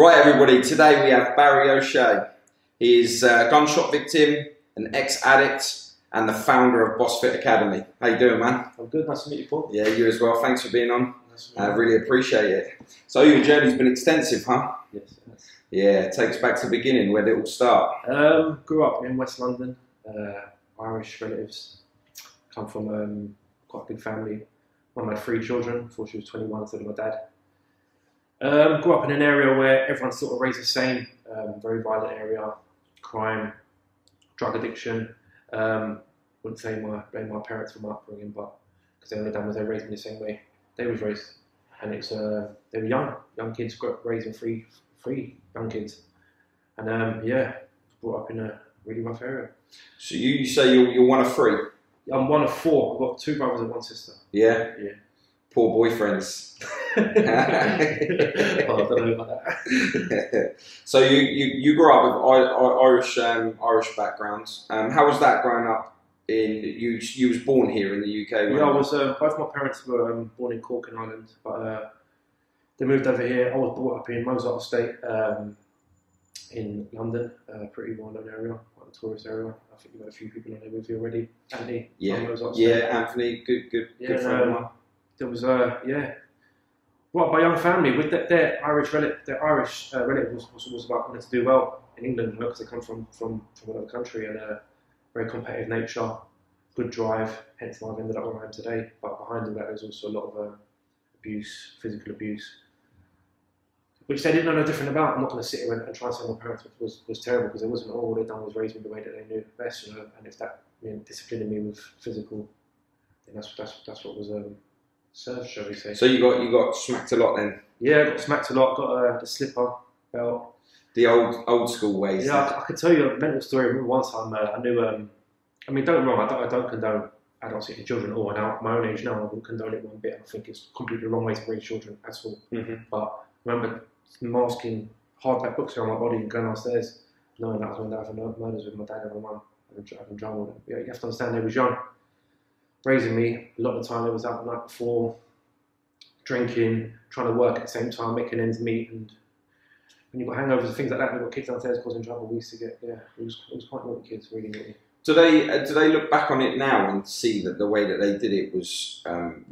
Right, everybody, today we have Barry O'Shea. He is a gunshot victim, an ex-addict, and the founder of Boss Fit Academy. How you doing, man? I'm good, nice to meet you, Paul. Yeah, you as well. Thanks for being on. Nice I really appreciate it. So your journey's been extensive, huh? Yes, yes. Yeah, it takes back to the beginning. Where did it all start? Grew up in West London, Irish relatives. Come from quite a big family. Mum had 3 children before she was 21, so did my dad. Grew up in an area where everyone's sort of raised the same, very violent area, crime, drug addiction. Wouldn't say blame my parents for my upbringing, but because they only done was they raised me the same way they was raised, and it's they were young kids, raising three young kids, and yeah, brought up in a really rough area. So you say you're one of 3? I'm one of 4. I've got 2 brothers and 1 sister. Yeah? Yeah. Poor boyfriends. Oh, I don't know about that. So you grew up with Irish backgrounds. How was that growing up? You was born here in the UK. Yeah, I was. Both my parents were born in Cork in Ireland, but they moved over here. I was brought up in Mozart Estate in London, a pretty well-known area, quite a tourist area. I think you've got a few people on there with you already. Anthony, yeah, Mozart Estate. yeah, Anthony, good friend of mine. There was brought up by a young family with their Irish relative was about wanting to do well in England because they come from another country, and a very competitive nature, good drive, hence why I've ended up where I am today. But behind all that there's also a lot of abuse, physical abuse, which they didn't know no different about. I'm not going to sit here and try and say my parents was terrible, because it wasn't. All they'd done was raise me the way that they knew best, you know. And if that meant disciplining me with physical, then that's what was served, shall we say. So you got smacked a lot then? Yeah, I got smacked a lot. Got the slipper belt. The old school ways. Yeah, I could tell you a mental story. I remember one time I knew. I mean, don't get me wrong. I don't condone adults hitting children, or now my own age now, I wouldn't condone it one bit. I think it's completely the wrong way to raise children at all. Mm-hmm. But I remember masking hardback books around my body and going downstairs, knowing that I was going to have murders with my dad and my mum, having drama with them. Yeah, you have to understand, they was young, raising me. A lot of the time they was out the night before, drinking, trying to work at the same time, making ends meet, and when you've got hangovers and things like that, and you've got kids downstairs causing trouble, we used to get, it was quite naughty kids, really naughty. Do they look back on it now and see that the way that they did it was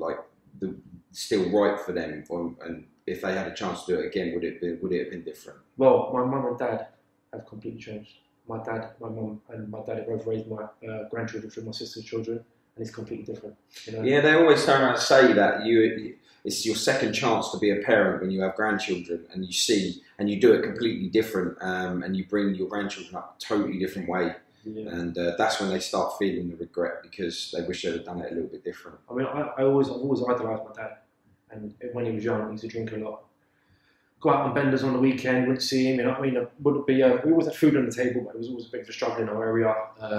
still right for them, and if they had a chance to do it again, would it have been different? Well, my mum and dad have completely changed. My mum and my dad have both raised my grandchildren through my sister's children, and it's completely different. You know? Yeah, they always turn around and say that it's your second chance to be a parent when you have grandchildren, and you do it completely different, and you bring your grandchildren up a totally different way. Yeah. And that's when they start feeling the regret, because they wish they'd have done it a little bit different. I mean, I've always idolised my dad, and when he was young, he used to drink a lot. Go out on benders on the weekend, wouldn't see him. You know what I mean? Wouldn't be. We always had food on the table, but it was always a bit of a struggle in our area.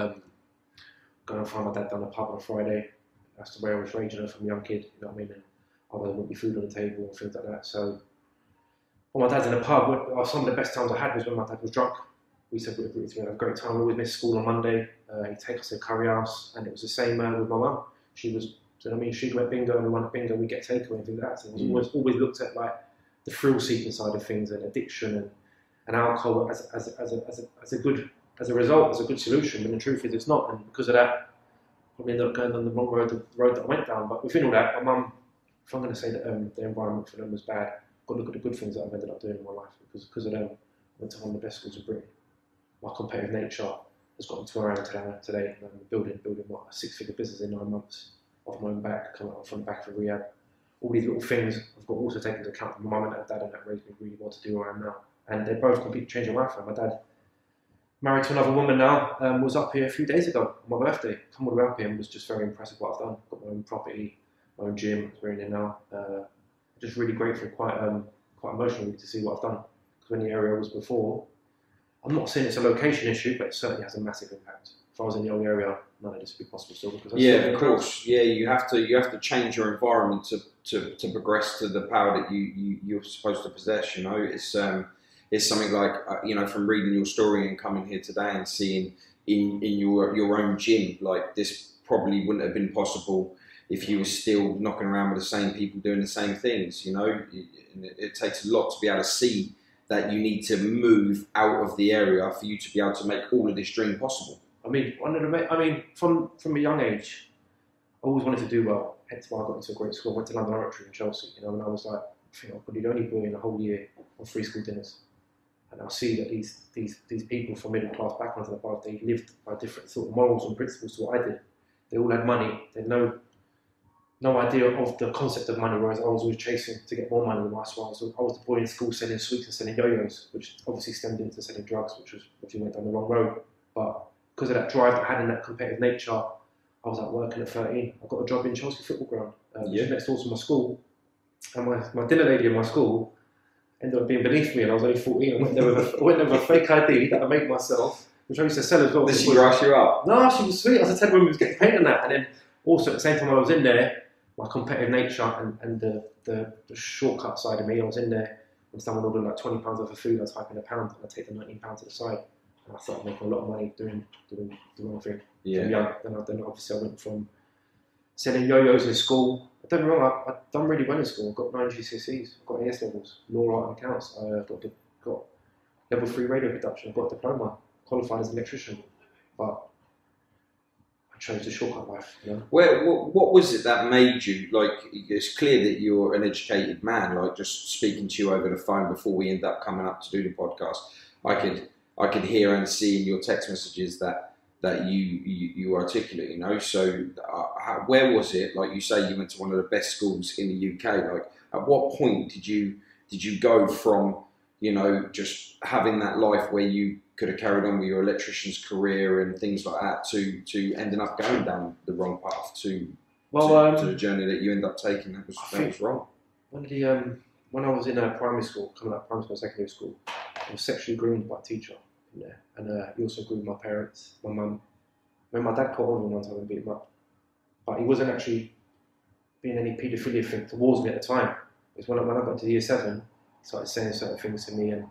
Going and find my dad down the pub on a Friday. That's the way I was raised, you know, from a young kid. You know what I mean? And there wouldn't be food on the table and things like that. So when my dad's in the pub, some of the best times I had was when my dad was drunk. We said we would have a great time. We always missed school on Monday. He'd take us to a curry house, and it was the same with my mum. She was, you know what I mean, she'd go at bingo, and we went at bingo, we'd get takeaway and things like that. So it was always looked at like the thrill-seeking side of things, and addiction and alcohol as a good solution. But the truth is, it's not. And because of that, probably ended up going on the wrong road, the road that I went down. But within all that, my mum, if I'm going to say that the environment for them was bad, I've got to look at the good things that I've ended up doing in my life, because of them. I went to one of the best schools in Britain. My competitive nature has got me to where I am today. Building what, a 6-figure business in 9 months off my own back, coming up from the back of a rehab. All these little things I've got also taken into account. My mum and dad, and that raised me really well to do where I am now. And they both completely changed my life. My dad, married to another woman now, was up here a few days ago on my birthday. Come all the way up here and was just very impressed with what I've done. Got my own property, my own gym, we're in there now. Just really grateful, quite emotional to see what I've done. Because when the area was before, I'm not saying it's a location issue, but it certainly has a massive impact. If I was in the old area, none of this would be possible still. Because of course. Yeah, you have to change your environment to progress to the power that you're supposed to possess. You know, it's something like from reading your story and coming here today and seeing in your own gym, like this probably wouldn't have been possible if you were still knocking around with the same people doing the same things. You know, it takes a lot to be able to see that you need to move out of the area for you to be able to make all of this dream possible. I mean, from a young age, I always wanted to do well. Hence why I got into a great school. I went to London Oratory in Chelsea, you know, and I was like, I think I'm probably the only boy in the whole year on free school dinners. And I'll see that these people from middle class backgrounds and above, they lived by different sort of morals and principles to what I did. They all had money. They had no idea of the concept of money, whereas I was always chasing to get more money. I was the boy in school selling sweets and selling yo-yos, which obviously stemmed into selling drugs, which went down the wrong road. But because of that drive that I had and that competitive nature, I was like working at 13. I got a job in Chelsea football ground, which is next door to my school. And my dinner lady in my school ended up being beneath me, and I was only 14. I went there with a fake ID that I made myself, which I used to sell as well. Did she rush you up? No, she was sweet. I was a 10 when we was getting paid on that. And then also at the same time I was in there, my competitive nature and the shortcut side of me, I was in there and someone ordered like £20 worth of food, I'd type in £1 and I'd take the £19 to the side. And I started making a lot of money doing the wrong thing. Yeah. From young. Then obviously I went from selling yo-yos in school. I don't get me wrong, I've done really well in school. I got 9 GCSEs, I got AS levels, law, art and accounts. I got level 3 radio production, I got a diploma, qualified as an electrician. But I chose the shortcut life, you know? What was it that made you, like, it's clear that you're an educated man, like just speaking to you over the phone before we end up coming up to do the podcast, I could hear and see in your text messages that you articulate, you know. So where was it? Like you say, you went to one of the best schools in the UK. Like, at what point did you go from, you know, just having that life where you could have carried on with your electrician's career and things like that to ending up going down the wrong path to the journey that you end up taking? That was wrong. When I was in primary school, coming out of primary school, secondary school, I was sexually groomed by a teacher in there, and he also groomed my parents, my mum. When my dad caught on him one time and beat him up, but he wasn't actually being any paedophilia thing towards me at the time. Because when I got into year 7, he started saying certain things to me, and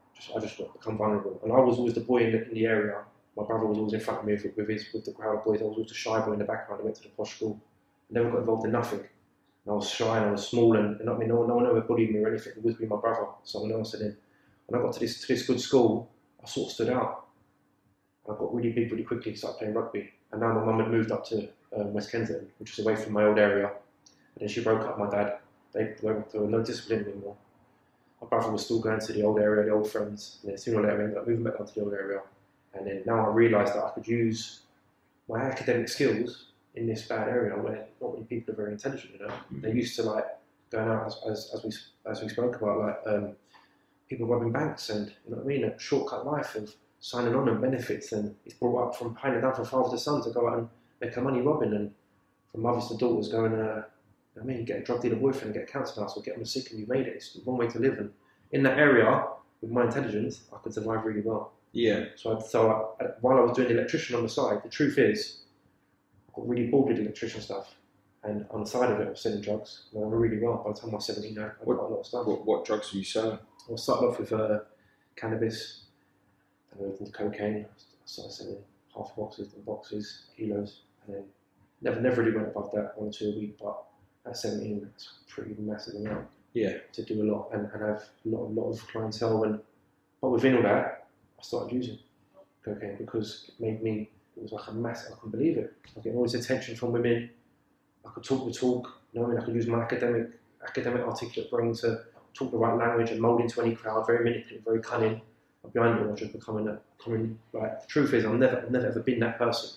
I just got become vulnerable. And I was always the boy in the area. My brother was always in front of me with the crowd of boys. I was always the shy boy in the background. I went to the posh school. I never got involved in nothing. And I was shy and I was small, and no one ever bullied me or anything. It would be my brother, someone else. And then when I got to this good school, I sort of stood out. And I got really big really quickly, started playing rugby. And now my mum had moved up to West Kensington, which was away from my old area. And then she broke up with my dad. There were no discipline anymore. My brother was still going to the old area, the old friends. And then sooner or later, I ended up moving back down to the old area. And then now I realised that I could use my academic skills in this bad area where not many people are very intelligent, you know. They're used to like going out as we spoke about, like people robbing banks, and you know what I mean, a shortcut life of signing on and benefits, and it's brought up from handing down from father to son to go out and make their money robbing, and from mothers to daughters going get a drug dealer boyfriend, get a council house, or get them sick and you made it. It's one way to live, and in that area with my intelligence, I could survive really well. Yeah. So while I was doing the electrician on the side, the truth is, I got really bored with the electrician stuff, and on the side of it, I was selling drugs. And I did really well. By the time I was 17, I got a lot of stuff. What drugs were you selling? I started off with cannabis, then I moved into cocaine. I started selling half boxes, kilos, and then never really went above that, 1 or 2 a week. But at 17, that's a pretty massive amount. Yeah. To do a lot and have a lot of clientele. But within all that, I started using cocaine because it was like a massive, I couldn't believe it. I was getting all this attention from women. I could talk the talk, you know, I could use my academic articulate brain to talk the right language and mould into any crowd, very manipulative, very cunning. But behind it, I was just becoming like, the truth is, I've never ever been that person.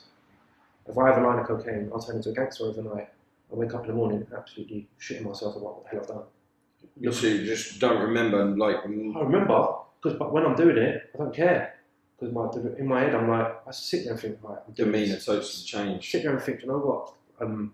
If I have a line of cocaine, I'll turn into a gangster overnight. I wake up in the morning absolutely shitting myself about what the hell I've done. So you just don't remember, like... I remember, but when I'm doing it, I don't care. Because in my head, I'm like, I sit there and think, right, I'm doing demeanour this. totally changed. Sit there and think, you know what, I'm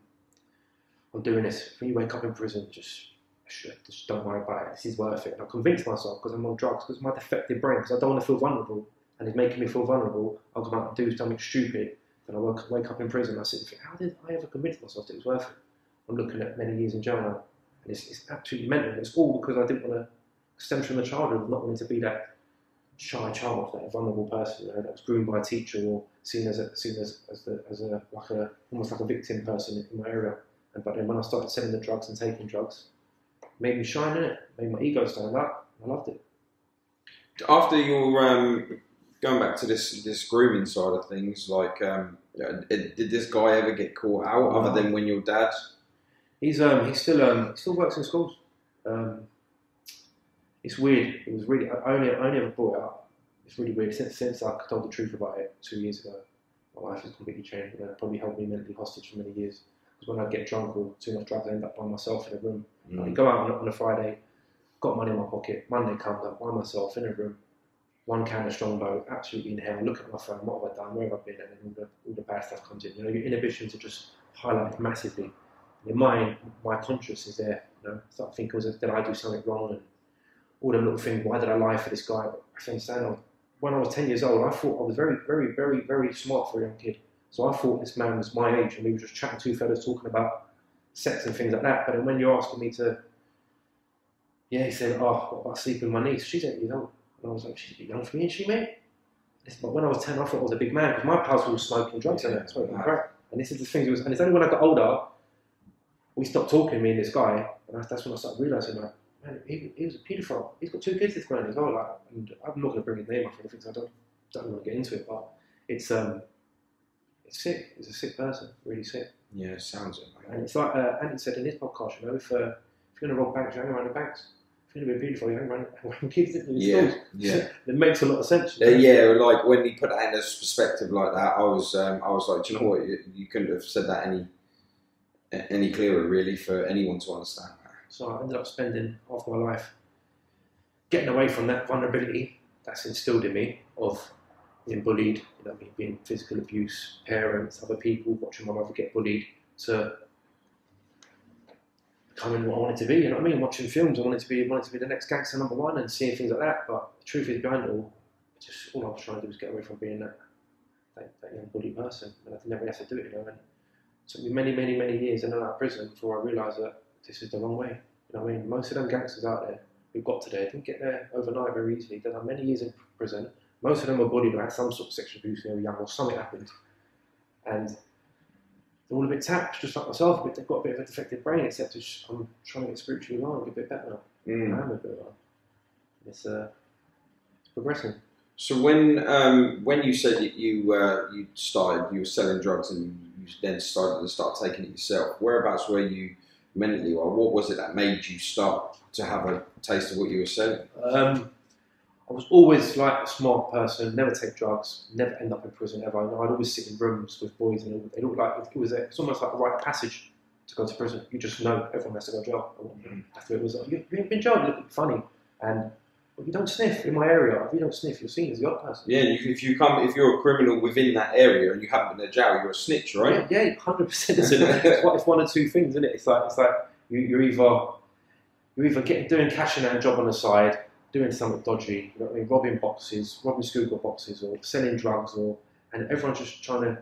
doing this. When you wake up in prison, just don't worry about it. This is worth it. And I convince myself because I'm on drugs, because my defective brain, because I don't want to feel vulnerable, and it's making me feel vulnerable. I'll come out and do something stupid. Then I wake up in prison. I sit and think, how did I ever convince myself that it was worth it? I'm looking at many years in jail now, and it's absolutely mental. It's all because I didn't want to stem from the childhood, not wanting to be that shy child, that vulnerable person, you know, that was groomed by a teacher or seen as almost like a victim person in my area. But then when I started selling the drugs and taking drugs, it made me shine in it, made my ego stand up. I loved it. After your going back to this grooming side of things, like, did this guy ever get caught out other than when your dad? He still works in schools. It's weird. It was really I only ever brought it up. It's really weird since I told the truth about it 2 years ago. My life has completely changed, and it probably held me mentally hostage for many years. Because when I get drunk or too much drugs, I end up by myself in a room. I go out on a Friday, got money in my pocket. Monday comes, I'm by myself in a room, one can of Strongbow, absolutely in hell. Look at my phone, what have I done, where have I been, and then all the bad stuff comes in. You know, your inhibitions are just highlighted massively. In my conscience is there. You know, start thinking, did I do something wrong, and all the little things. Why did I lie for this guy? But I understand. When I was 10 years old, I thought I was very, very, very, very smart for a young kid. So I thought this man was my age, and we were just chatting to fellas talking about sex and things like that. But then when you're asking me to, he said, what about sleeping with my niece? She's 8 years old. And I was like, she's a bit young for me, isn't she, mate? But when I was 10, I thought I was a big man, because my pals were all smoking drugs and smoking crack. And this is the thing, and it's only when I got older, we stopped talking, me and this guy, and that's when I started realising, like, man, he was a paedophile. He's got 2 kids, this man as well. Like, and I'm not going to bring his name up or anything, so I don't want to get into it. But it's sick. He's a sick person, really sick. Yeah, sounds it. Man. And it's like Andy said in his podcast, you know, if you're going to rob banks, you hang around the banks. If you're going to be a paedophile, you hang around kids in the schools. Yeah. It makes a lot of sense. Like when he put that in this perspective like that, I was like, do you know what? You couldn't have said that any clearer, really, for anyone to understand. So I ended up spending half my life getting away from that vulnerability that's instilled in me of being bullied, being physical abuse, parents, other people, watching my mother get bullied, to becoming what I wanted to be. You know what I mean? Watching films, I wanted to be the next gangster #1 and seeing things like that. But the truth is, behind it all, all I was trying to do was get away from being that young bullied person, and I never had to do it. You know, and it took me many, many, many years in and out of prison before I realised that this is the wrong way. You know what I mean? Most of them gangsters out there who got to there didn't get there overnight very easily. They've done many years in prison. Most of them were bullied or had some sort of sexual abuse when they were young, or something happened. And they're all a bit tapped, just like myself, but they've got a bit of a defective brain, except I'm trying to get spiritually aligned, get a bit better. I am a bit better. It's progressing. So when you said that you were selling drugs and you then started to taking it yourself, whereabouts were you mentally, or what was it that made you start to have a taste of what you were selling? I was always like a smart person, never take drugs, never end up in prison ever. You know, I'd always sit in rooms with boys, and they looked like it's almost like a rite of passage to go to prison. You just know everyone has to go to jail. After it was like, you've been in jail, you look funny, and you don't sniff in my area. If you don't sniff, you're seen as the odd person. Yeah, if you're a criminal within that area and you haven't been in jail, you're a snitch, right? Yeah, 100%. It's one or two things, isn't it? It's like you're either doing cash in that job on the side, doing something dodgy, you know what I mean, robbing Scoogle boxes, or selling drugs, and everyone's just trying to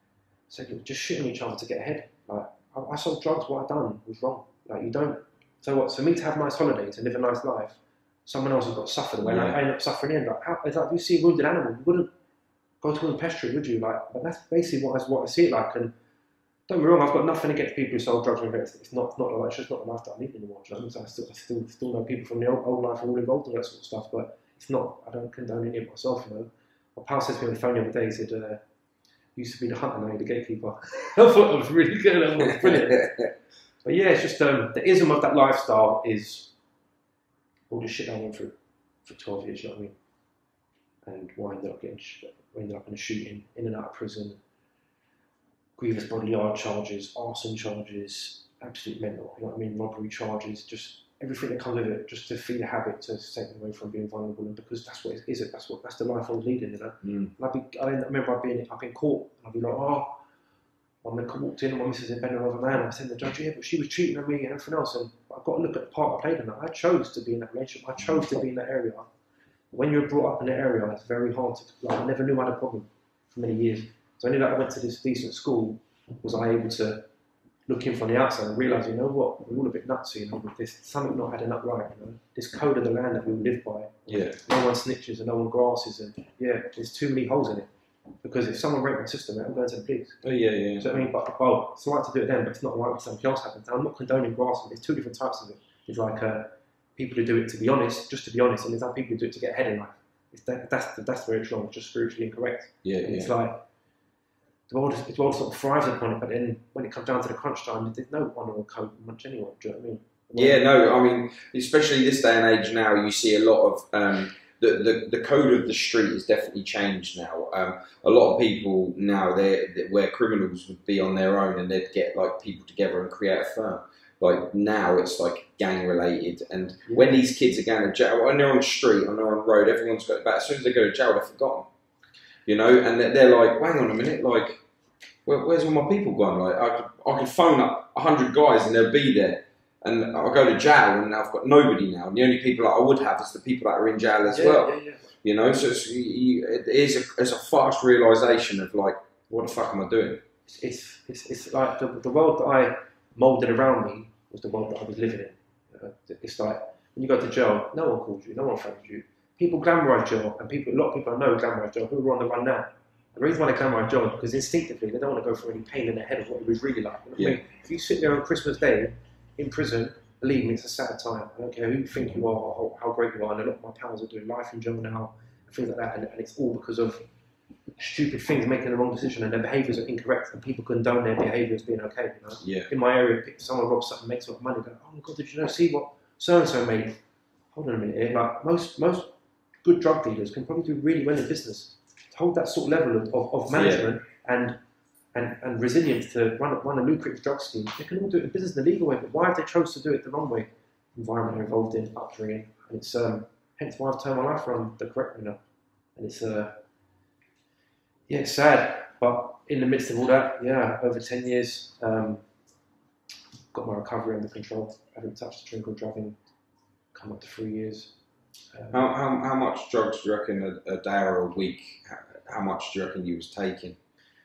just shitting each other to get ahead. Like, I sold drugs, what I done was wrong. Like, you don't. So what? For me to have nice holidays and live a nice life, someone else has got to suffer the way, and I end up suffering in. Like, it's like, if you see a wounded animal, you wouldn't go to an pedestrian, would you? Like, but that's basically what I see it like. And don't get me wrong, I've got nothing against people who sell drugs. It's not like, it's just not the life that I live anymore. I still know people from the old life who are all involved in that sort of stuff, but it's not. I don't condone any of it myself. You know, my pal said to me on the phone the other day. He said, "Used to be the hunter, now you're the gatekeeper." I thought it was really good. I thought it was brilliant. But yeah, it's just the ism of that lifestyle is all the shit I went through for 12 years. You know what I mean? And why I ended up in a shooting, in and out of prison. Grievous bodily harm charges, arson charges, absolute mental, you know what I mean, robbery charges, just everything that comes with it, just to feed a habit to take them away from being vulnerable, and because that's what it is, that's the life I was leading, you know. And I remember I'd be in court, and I'd be like, my man walked in, and my missus had been another man, and I said to the judge, yeah, but she was cheating on me and everything else, and I've got to look at the part I played in that. I chose to be in that relationship, I chose to be in that area. When you're brought up in that area, it's very hard to, like, I never knew I had a problem for many years. So only that I went to this decent school was I able to look in from the outside and realise, you know what, we're all a bit nutsy, you know, there's something not adding up right, you know. This code of the land that we live by, no one snitches and no one grasses, and there's too many holes in it. Because if someone raped my sister, mate, I'm going to the police. Oh yeah. So I mean, but it's right to do it then, but it's not right when something else happens. I'm not condoning grasping. There's two different types of it. There's like people who do it to be honest, just to be honest, and there's other people who do it to get ahead in life. That's where it's wrong. It's just spiritually incorrect. Yeah, And it's like the world sort of thrives upon it, but then when it comes down to the crunch time, there's no honour or code much anyway. Do you know what I mean? Yeah, no, I mean, especially this day and age now, you see a lot of the code of the street has definitely changed now. A lot of people now, where criminals would be on their own and they'd get like people together and create a firm. Like now, it's like gang related, and when these kids are going to jail, when they're on the street, when they're on the road, everyone's got it back. As soon as they go to jail, they're forgotten, you know. And they're like, "Hang on a minute, like, where's all my people gone? Like, I could phone up 100 guys and they'll be there." And I'll go to jail and I've got nobody now. And the only people that I would have is the people that are in jail as well. Yeah. You know, so it's a fast realisation of like, what the fuck am I doing? It's like the world that I moulded around me was the world that I was living in. It's like when you go to jail, no one calls you, no one phones you. People glamorise jail, and a lot of people I know glamorise jail who are on the run now. The reason why they glamorise jail is because instinctively they don't want to go through any pain in their head of what it was really like. You know what I mean? If you sit there on Christmas Day in prison, believe me, it's a sad time. I don't care who you think you are or how great you are. And a lot of my pals are doing life in jail now and things like that. And it's all because of stupid things, making the wrong decision, and their behaviours are incorrect, and people condone their behaviour as being okay. You know? Yeah. In my area, someone robs something, makes a lot of money. Go, oh my god, did you know? See what so and so made? Hold on a minute here. Like most good drug dealers can probably do really well in business. To hold that sort of level of management and resilience to run a lucrative drug scheme, they can all do it in business in the legal way. But why have they chose to do it the wrong way? Environment they're involved in, upbringing, and it's hence why I've turned my life around the correct way now. And it's it's sad, but in the midst of all that, over 10 years, got my recovery under control. I haven't touched a drink or driving. Come up to 3 years. How much drugs do you reckon a day or a week? How much do you reckon you was taking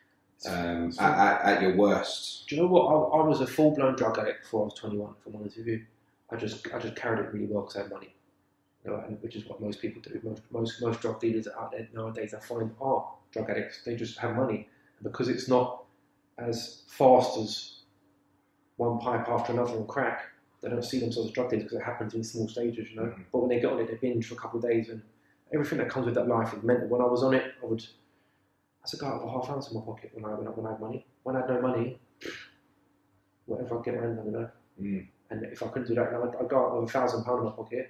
at your worst? Do you know what? I was a full-blown drug addict before I was 21. If I'm honest with you, I just carried it really well because I had money, you know, which is what most people do. Most drug dealers out there nowadays, I find, are drug addicts. They just have money, and because it's not as fast as one pipe after another on crack, they don't see themselves as drug dealers because it happens in small stages, you know. Mm-hmm. But when they get on it, they binge for a couple of days, and everything that comes with that life is mental. When I was on it, I said, go out with a half ounce in my pocket when I had money. When I had no money, whatever I get around, you know. Mm. And if I couldn't do that, I'd go out with £1,000 in my pocket,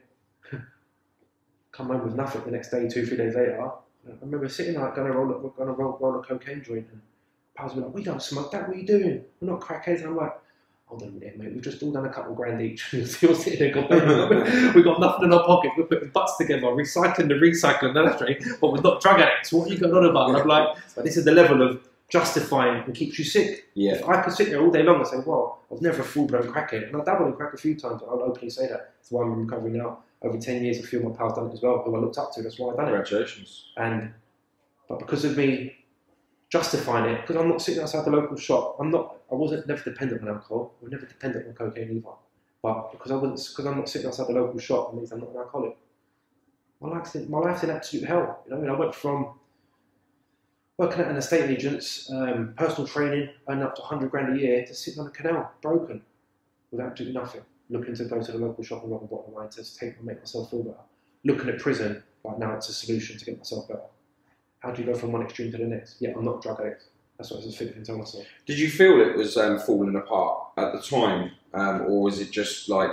come home with nothing the next day, 2-3 days later. I remember sitting there, going to roll a cocaine joint, and pals were like, "We don't smoke that. What are you doing? We're not crackheads." And I'm like, "Hold on a minute, mate. We've just all done a couple grand each. You're sitting there, we've got nothing in our pockets. We're putting butts together, recycling the recycling industry, but we're not drug addicts. What are you going on about?" And I'm like, "But this is the level of justifying and keeps you sick." Yeah. If I could sit there all day long and say, "Well, I was never a full-blown crackhead," and I dabbled in crack a few times. I'll openly say that. That's why I'm in recovery now. Over 10 years, a few of my pals done it as well, who I looked up to. That's why I done it. Congratulations. But because of me justifying it, because I'm not sitting outside the local shop, I wasn't never dependent on alcohol. I was never dependent on cocaine either. But because I'm not sitting outside the local shop, it means I'm not an alcoholic. My life's in absolute hell. You know, I mean, I went from working at an estate agent's, personal training, earning up to 100 grand a year, to sitting on a canal, broken, with absolutely nothing, looking to go to the local shop and rob a bottle of wine to make myself feel better. Looking at prison, like now it's a solution to get myself better. How do you go from one extreme to the next? Yeah, I'm not a drug addict. That's what I was thinking to myself. Did you feel it was falling apart at the time, or was it just like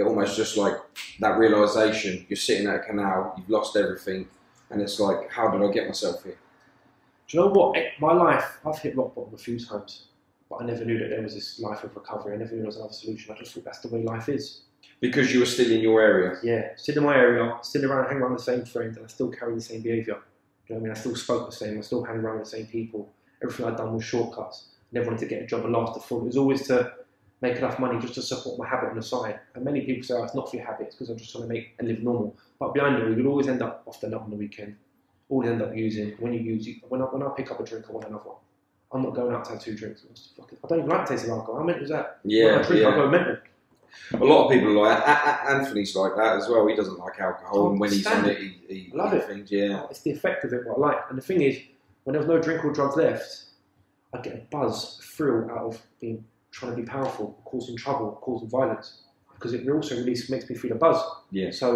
that realization? You're sitting at a canal, you've lost everything, and it's like, how did I get myself here? Do you know what? My life, I've hit rock bottom a few times, but I never knew that there was this life of recovery. I never knew there was another solution. I just thought that's the way life is. Because you were still in your area. Yeah, still in my area, still hang around the same friends, and I still carry the same behaviour. You know what I mean? I still spoke the same, I still hang around with the same people. Everything I'd done was shortcuts. Never wanted to get a job and last a full. It was always to make enough money just to support my habit on the side. And many people say, "Oh, it's not for your habit, it's because I'm just trying to make and live normal." But behind it, we would always end up off the nut on the weekend. Always end up using. When I pick up a drink, I want another one. I'm not going out to have 2 drinks. I don't even like the taste of alcohol. How mental is that? Yeah, when I drink, I go mental. A lot of people are like Anthony's like that as well. He doesn't like alcohol, and when he's on it, he love it. Things, yeah, it's the effect of it what I like. And the thing is, when there was no drink or drugs left, I get a buzz, a thrill out of trying to be powerful, causing trouble, causing violence, because it also makes me feel a buzz. Yeah. So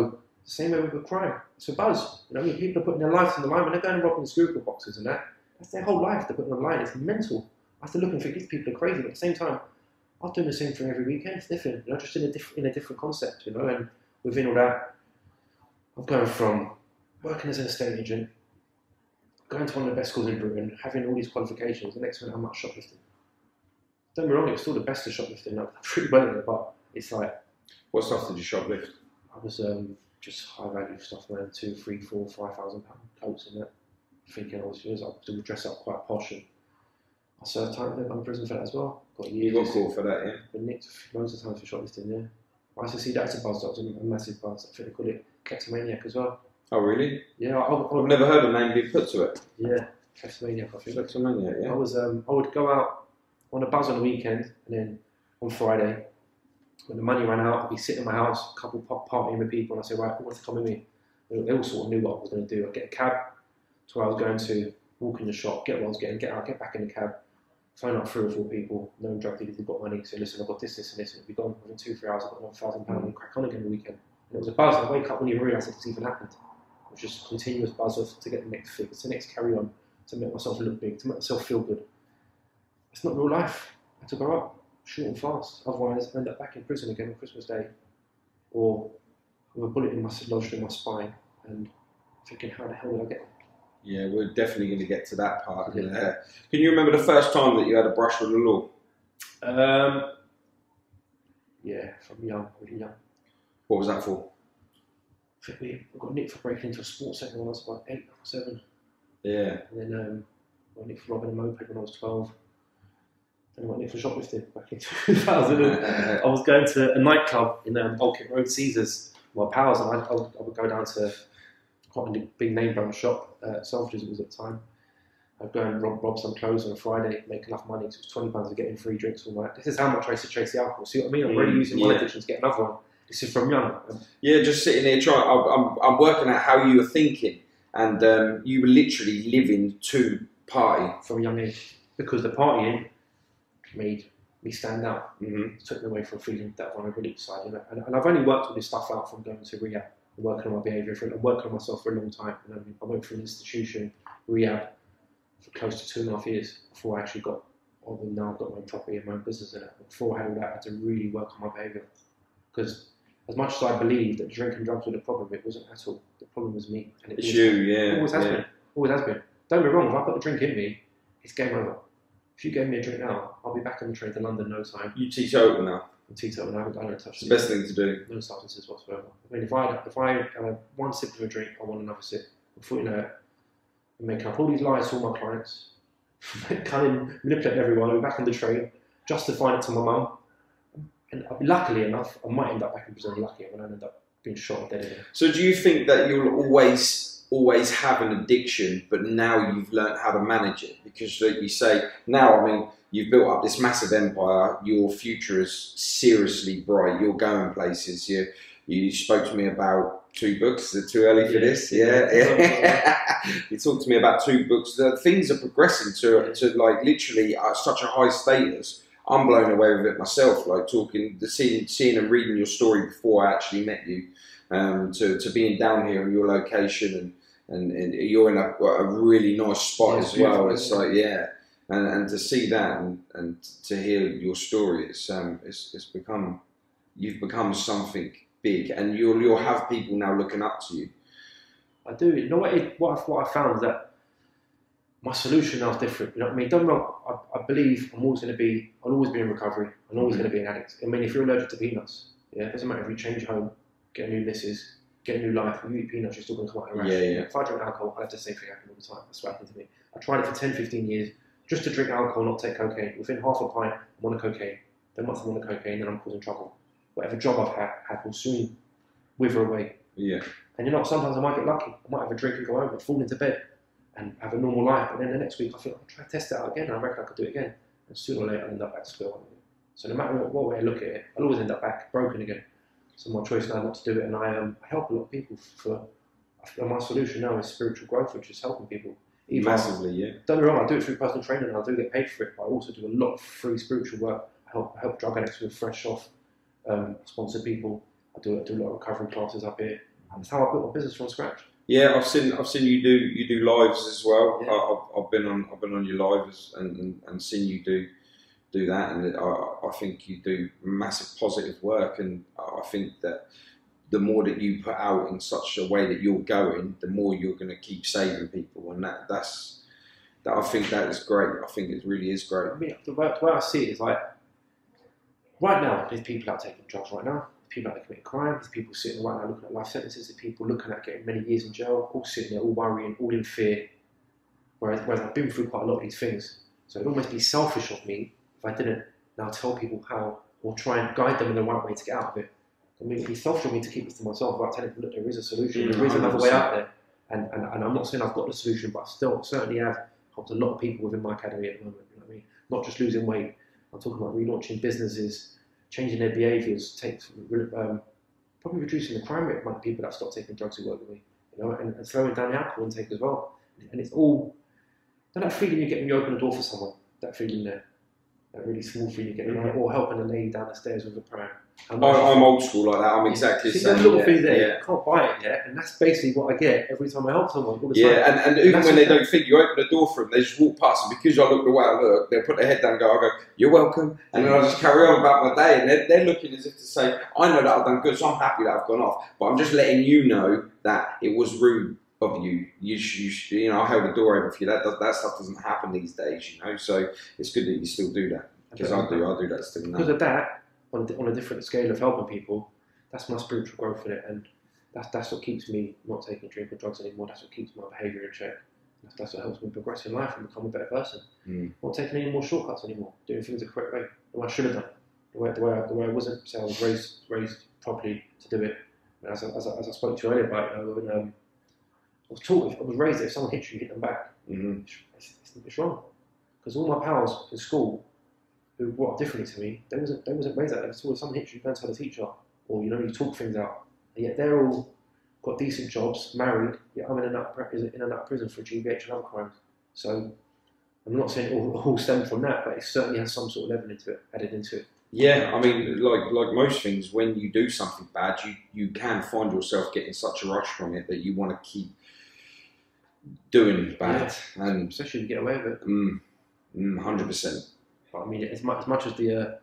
the same way with crime. It's a buzz. You know, people are putting their lives on the line when they're going and robbing screwball boxes and that. That's their whole life they're putting on the line. It's mental. I have to look and think these people are crazy, but at the same time, I'm doing the same thing every weekend. It's different, you know, just in a different concept, you know. And within all that, I'm going from working as an estate agent, going to one of the best schools in Britain, having all these qualifications. The next minute, I'm out shoplifting. Don't get me wrong, it's still the best of shoplifting. I'm pretty well at it, but it's like. What stuff did you shoplift? I was just high value stuff, man. 2, 3, 4, 5,000 pound coats and that. Thinking I was dress up quite posh, and I served time in prison for that as well. You got caught for that, yeah? Been nicked loads of times for shoplifting, yeah. I used to see that as a buzz, that was a massive buzz. I think they call it kleptomaniac as well. Oh, really? Yeah, I've never heard a name being put to it. Yeah, kleptomaniac, I think. Kleptomaniac, yeah. I would go out on a buzz on the weekend, and then on Friday, when the money ran out, I'd be sitting in my house, a couple partying with people, and I'd say, right, who wants to come with me? They all sort of knew what I was going to do. I'd get a cab to where I was going to, walk in the shop, get what I was getting, get out, get back in the cab, phone up 3 or 4 people, known drug dealers who've got money, say, listen, I've got this, and this, and it'll be gone within 2, 3 hours, I've got £1,000 and crack on again the weekend. And it was a buzz. I wake up when you realise it's even happened. It was just continuous buzz to get the next figure, to the next carry on, to make myself look big, to make myself feel good. It's not real life. I had to grow up short and fast. Otherwise, I end up back in prison again on Christmas Day, or with a bullet lodged in my spine, and thinking, how the hell did I get there? Yeah, we're definitely going to get to that part. Yeah. Can you remember the first time that you had a brush with the law? Yeah, from really young. What was that for? I think we got nicked for breaking into a sports centre when I was about 8 or 7. Yeah. And then got nicked for robbing a moped when I was 12. Then I got nicked for shoplifting back in 2000. I was going to a nightclub in Old Kent Road, Caesars, my pals, and I would go down to quite a big name brand shop, Selfridges it was at the time. I'd go and rob some clothes on a Friday, make enough money, so it was £20 to get in free drinks all night. This is how much I used to chase the alcohol. See what I mean? I'm already using one addiction to get another one. This is from young. Yeah, just sitting here trying. I'm working out how you were thinking, and you were literally living to party from a young age, because the partying made me stand out. Mm-hmm. It took me away from feeling that vulnerability side, you know? And I've only worked all this stuff out from going to rehab, and working on my behaviour, and working on myself for a long time. You know, I went through an institution, rehab, for close to 2.5 years before I actually got. Although now I've got my own property and my own business in it. Before I had all that, I had to really work on my behaviour, because as much as I believed that drinking drugs were the problem, it wasn't at all. The problem was me. And it's you, yeah. Always has been. Always has been. Don't be wrong, if I put a drink in me, it's game over. If you gave me a drink now, I'll be back on the train to London no time. You teetotal now? I'm teetotal now, I don't touch it. It's the best thing to do. No substances whatsoever. I mean, if I have one sip of a drink, I want another sip. Before you know it, I'm making up all these lies to all my clients, cunning, manipulating everyone, I'll be back on the train, justifying it to my mum. And luckily enough, I might end up back in prison. Lucky, I won't end up being shot dead again. So, do you think that you'll always have an addiction, but now you've learned how to manage it? Because, like you say, now, I mean, you've built up this massive empire. Your future is seriously bright. You're going places. You spoke to me about 2 books. Is it too early for this? Yeah. You talked to me about 2 books. Things are progressing to like literally such a high status. I'm blown away with it myself, like seeing and reading your story before I actually met you, to being down here in your location, and you're in a really nice spot as well. It's like, yeah, and to see that and to hear your story, it's become, you've become something big, and you'll have people now looking up to you. I do. You know what I found is that my solution now is different. You know what I mean? Don't get me wrong, I believe I'll always be in recovery. I'm always going to be an addict. I mean, if you're allergic to peanuts, yeah, it doesn't matter if you change home, get a new missus, get a new life, when you eat peanuts, you're still going to come out in a rash. Yeah. If I drink alcohol, I have the same thing happen all the time. That's what happened to me. I tried it for 10, 15 years, just to drink alcohol, not take cocaine. Within half a pint, I'm on the cocaine. Then once I'm on the cocaine, then I'm causing trouble. Whatever job I've had will soon wither away. Yeah. And you know, sometimes I might get lucky. I might have a drink and go home and fall into bed and have a normal life, but then the next week I think I'll try to test it out again, and I reckon I could do it again, and sooner or later I'll end up back to square one again. So no matter what way I look at it, I'll always end up back broken again. So my choice now not to do it, and I help a lot of people. My solution now is spiritual growth, which is helping people. Massively, yeah. Don't get me wrong, I do it through personal training, and I do get paid for it, but I also do a lot of free spiritual work. I help drug addicts who are fresh off, sponsor people. I do a lot of recovery classes up here. That's how I built my business from scratch. Yeah, I've seen you do lives as well. Yeah. I've been on your lives and seen you do that, and I think you do massive positive work, and I think that the more that you put out in such a way that you're going, the more you're going to keep saving people, and that's I think that is great. I think it really is great. I mean, the way I see it is like, right now, there's people out taking drugs right now. There's people out there committing crime. There's people sitting right now looking at life sentences. There's people looking at getting many years in jail, all sitting there, all worrying, all in fear. Whereas I've been through quite a lot of these things. So it'd almost be selfish of me if I didn't now tell people how, or try and guide them in the right way to get out of it. I mean, it'd be selfish of me to keep it to myself without telling them, look, there is a solution, there is another way out there. And I'm not saying I've got the solution, but I still certainly have helped a lot of people within my academy at the moment. You know what I mean? Not just losing weight. I'm talking about relaunching businesses, changing their behaviours, probably reducing the crime rate among people that stop taking drugs who work with me, you know, and slowing down the alcohol intake as well. And it's all that feeling you get when you open the door for someone, that feeling there, that really small feeling you get, or helping a lady down the stairs with a pram. I'm old school like that. I'm exactly the same. See, little things there, you can't buy it yet, and that's basically what I get every time I help someone. All the time. Yeah, and even when they don't think, you open the door for them, they just walk past, and because I look the way I look, they'll put their head down and go, you're welcome, and then I just carry on about my day, and they're looking as if to say, I know that I've done good, so I'm happy that I've gone off, but I'm just letting you know that it was rude of you. You know, I held the door open for you. That stuff doesn't happen these days, you know. So it's good that you still do that, because I do that still now. Because of that, on a different scale of helping people, that's my spiritual growth in it, and that's what keeps me not taking drink or drugs anymore. That's what keeps my behaviour in check. That's what helps me progress in life and become a better person. Not taking any more shortcuts anymore, doing things the correct way, the way I should have done, the way I wasn't. So I was raised properly to do it. And as I spoke to you earlier about, you know, when I was raised that if someone hits you, hit them back. It's wrong, because all my pals in school who brought up differently to me, they wasn't raised that way. So if someone hits you, go and tell the teacher, or you know, you talk things out. And yet they're all got decent jobs, married. Yet I'm in and out of prison for GBH and other crimes. So I'm not saying it all stems from that, but it certainly has some sort of level added into it. Yeah, I mean, like most things, when you do something bad, you can find yourself getting such a rush from it that you want to keep doing bad, and especially if you get away with it. 100%. But I mean, as much as the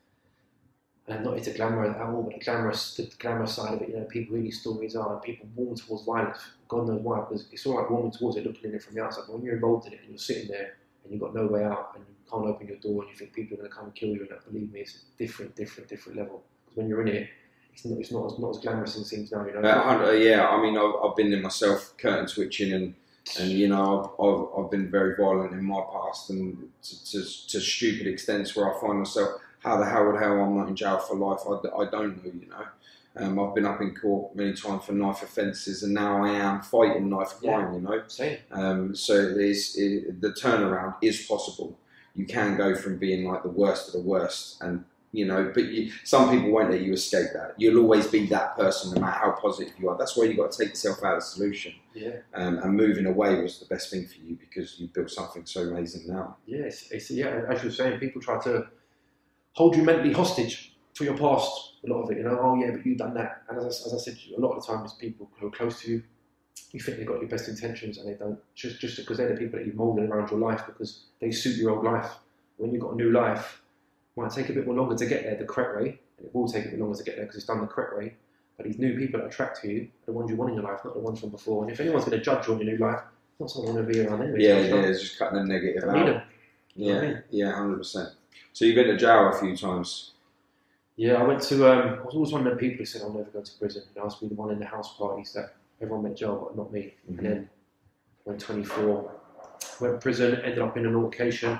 not it's a glamour at all, but the glamorous side of it, you know, people really stories are, and people warm towards violence. God knows why, because it's all right warming towards it, looking at it from the outside. But when you're involved in it and you're sitting there and you've got no way out and you can't open your door and you think people are going to come and kill you, and believe me, it's a different level. Because when you're in it, it's not as glamorous as it seems now. You know. Yeah, I mean, I've been there myself, curtain twitching, and you know, I've been very violent in my past, and to stupid extents where I find myself, how the hell I'm not in jail for life? I don't know, you know. I've been up in court many times for knife offences, and now I am fighting knife crime, you know. Same. So the turnaround is possible. You can go from being like the worst of the worst, and you know, but some people won't let you escape that. You'll always be that person, no matter how positive you are. That's why you've got to take yourself out of the solution. Yeah. And moving away was the best thing for you, because you built something so amazing now. Yeah, as you were saying, people try to hold you mentally hostage for your past. A lot of it, you know. Oh yeah, but you've done that. And as I said, a lot of the time, it's people who are close to you. You think they've got your best intentions, and they don't. Just because they're the people that you've moulded around your life, because they suit your old life. When you've got a new life, it might take a bit more longer to get there the correct way, and it will take a bit longer to get there because it's done the correct way. But these new people that attract to you are the ones you want in your life, not the ones from before. And if anyone's going to judge you on your new life, it's not someone want to be around anyway. It's just cutting the negative out. Yeah, 100%. So you've been to jail a few times. Yeah, I went to. I was always one of the people who said I'll never go to prison. You know, I was the one in the house parties that everyone went to jail, but not me. And then when 24, went to prison, ended up in an altercation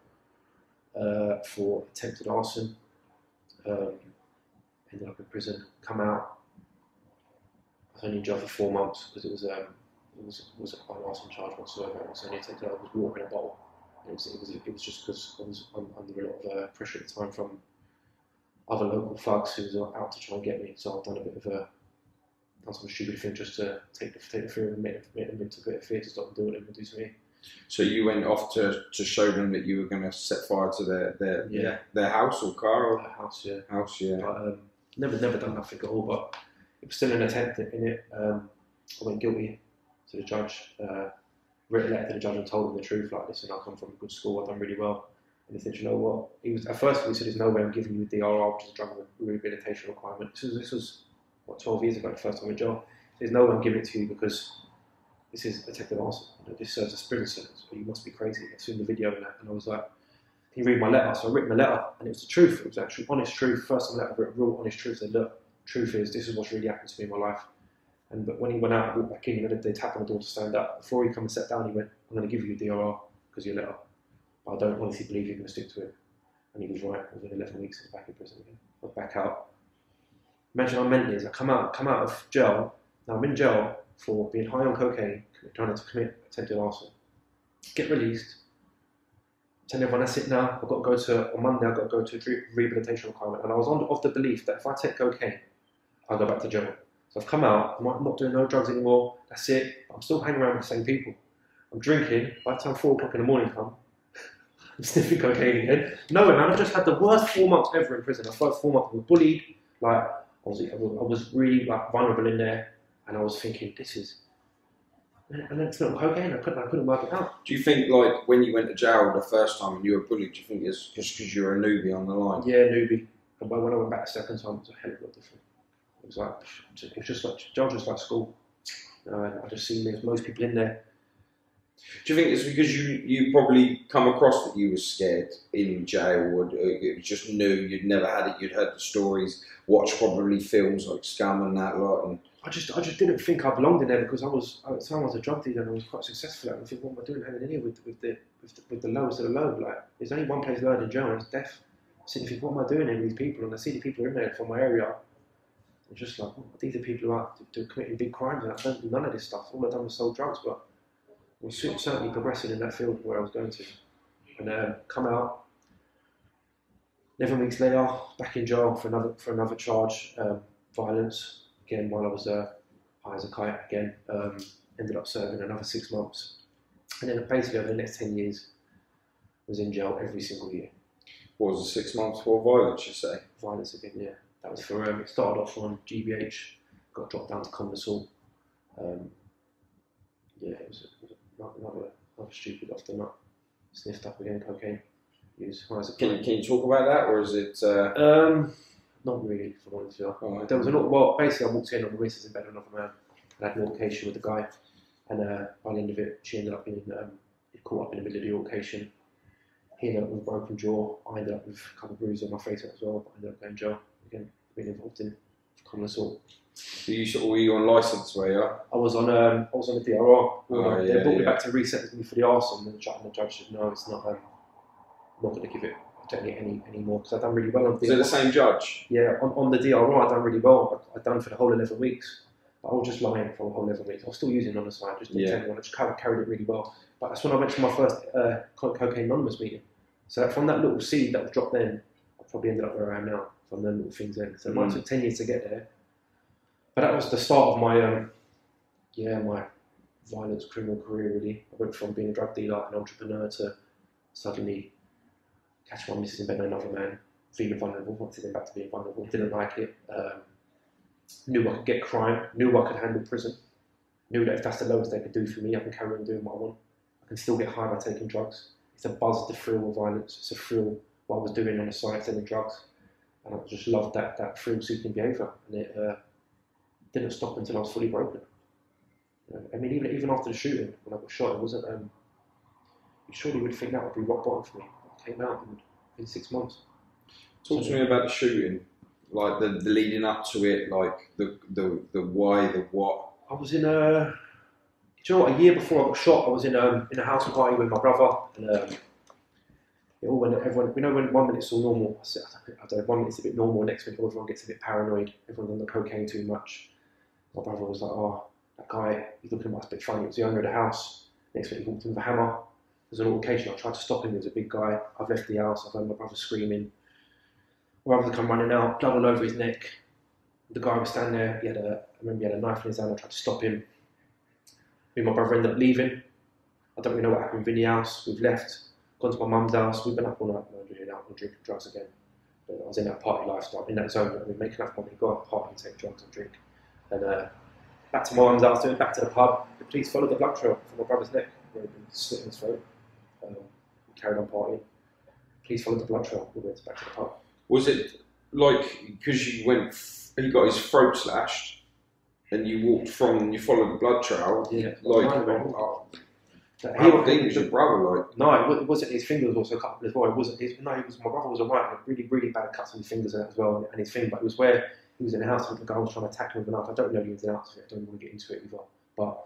for attempted arson. Ended up in prison, come out. I was only in jail for 4 months because it wasn't quite an arson charge whatsoever. It was only attempted. I was walking a bottle. It was just because I was under a lot of pressure at the time from other local thugs who were out to try and get me. So I've done some stupid thing just to take the fear and make them into a bit of fear to stop them doing what they would do to me. So you went off to show them that you were going to set fire to their house or car? Or? House, yeah. House, yeah. But, never done nothing at all, but it was still an attempt in it. I went guilty to the judge, written a letter to the judge and told him the truth, like, listen, I come from a good school, I've done really well. And he said, you know what? At first he said, there's no way I'm giving you a DRR, which is a drug rehabilitation requirement. This was, 12 years ago, the first time in jail. There's no way I'm giving it to you because this is attempted arson. You know, this serves as prison sentence. You must be crazy. I've seen the video and that, and I was like, can you read my letter? So I written the letter, and it was the truth. It was actually honest truth. First time I wrote real honest truth. Said, look, truth is, this is what's really happened to me in my life. But when he went out and walked back in, they tapped on the door to stand up. Before he come and sat down, he went, I'm going to give you a DRR because of your letter. But I don't honestly believe you're going to stick to it. And he was right. Within 11 weeks, I was back in prison again. I was back out. Imagine how mental it is. I come out of jail. Now I'm in jail for being high on cocaine, trying to commit attempted arson. Get released. Tell everyone that's it now. On Monday I've got to go to a rehabilitation requirement. And I was of the belief that if I take cocaine, I'll go back to jail. So I've come out, I'm not doing no drugs anymore, that's it. I'm still hanging around with the same people. I'm drinking, by the time 4 o'clock in the morning come, I'm sniffing cocaine again. No, man, I've just had the worst 4 months ever in prison. The first 4 months I was bullied, like, I was really like vulnerable in there, and I was thinking, this is, and then it's not cocaine, I couldn't work it out. Do you think, like, when you went to jail the first time and you were bullied, do you think it's just because you're a newbie on the line? Yeah, newbie. And when I went back the second time, it was a hell of a lot different. It was just like, jail just like school. I just seen there's most people in there. Do you think it's because you probably come across that you were scared in jail, or it was just new, you'd never had it, you'd heard the stories, watched probably films like Scum and that lot, and I just didn't think I belonged in there because at the time I was a drug dealer and I was quite successful at it. I think, what am I doing hanging in here with the lowest of the low? Like, there's only one place learning in jail, and it's death. So you think, what am I doing here with these people? And I see the people in there from my area. I'm just like, these are people who are committing big crimes, and I don't do none of this stuff. All I've done was sold drugs, but I was certainly progressing in that field where I was going to. And come out, 11 weeks later, back in jail for another charge, violence. Again, while I was high as a kite again, ended up serving another 6 months. And then basically over the next 10 years, I was in jail every single year. what was it, 6 months for violence, you say? Violence again, yeah. That was for, it started off on GBH, got dropped down to common assault. Yeah, it was another stupid off the nut. Sniffed up again, cocaine. Can you talk about that, or is it? Not really, if I'm honest with you. Right. There was a lot. Well, basically, I walked in on the missus in bed with another man, and I had an altercation with the guy. And by the end of it, she ended up being caught up in the middle of the altercation. He ended up with a broken jaw. I ended up with a couple of bruises on my face as well. But I ended up going to jail again, being involved in common assault. Were you on licence, were you? I was on the DRR. They brought me back to resentence me for the arson, and the judge said, no, it's not. I'm not going to give it any more because I've done really well on the DRR. Is it the same judge? Yeah, on the DRR I've done really well. I've done for the whole 11 weeks. But I was just lying for the whole 11 weeks. I was still using it on the side, just didn't tell anyone. I just carried it really well. But that's when I went to my first Cocaine Anonymous meeting. So from that little seed that was dropped then, I probably ended up where I am now, from them little things then. So it might took 10 years to get there. But that was the start of my my violence criminal career really. I went from being a drug dealer and entrepreneur to suddenly catch my missus in bed with another man, feeling vulnerable, wanted him back to being vulnerable, didn't like it. Knew I could get crime, knew I could handle prison, knew that if that's the lowest they could do for me, I can carry on doing what I want. I can still get high by taking drugs. It's a buzz, the thrill of violence. It's a thrill what I was doing on the side, selling drugs. And I just loved that thrill-seeking behaviour. And it didn't stop until I was fully broken. I mean, even after the shooting, when I got shot, it wasn't, you surely would think that would be rock bottom for me. I came out in 6 months. Talk to me about the shooting, like the leading up to it, like the why, the what. I was in do you know what? A year before I got shot, I was in a house party with my brother, and it all went. Everyone, when 1 minute's all normal, I don't know, 1 minute's a bit normal. Next minute, everyone gets a bit paranoid. Everyone's on the cocaine too much. My brother was like, "Oh, that guy, he's looking like a bit funny." It was the owner of the house. Next minute, he walked in with a hammer. There's an altercation. I tried to stop him. He was a big guy. I've left the house. I've heard my brother screaming. My brother come running out, blood all over his neck. The guy was standing there. I remember he had a knife in his hand. I tried to stop him. Me and my brother ended up leaving. I don't really know what happened in the house. We've left, gone to my mum's house. We've been up all night, out and drinking drugs again. But I was in that party lifestyle, in that zone. I mean, making up money, go out, party, take drugs and drink. And back to my mum's house, back to the pub. The police followed the blood trail from my brother's neck, where he'd been slit in his throat. We carried on partying. Police followed the blood trail all the way back to the pub. Was it like, because he got his throat slashed, and you walked from, you followed the blood trail? Yeah. How big was your brother like? No, it wasn't. His finger was also cut as well. It wasn't. My brother was alright. Really, really bad cuts on his fingers as well, and his finger. But it was where he was in the house and the guy was trying to attack him with a knife. I don't know the ins and outs of it. I don't want to get into it either. But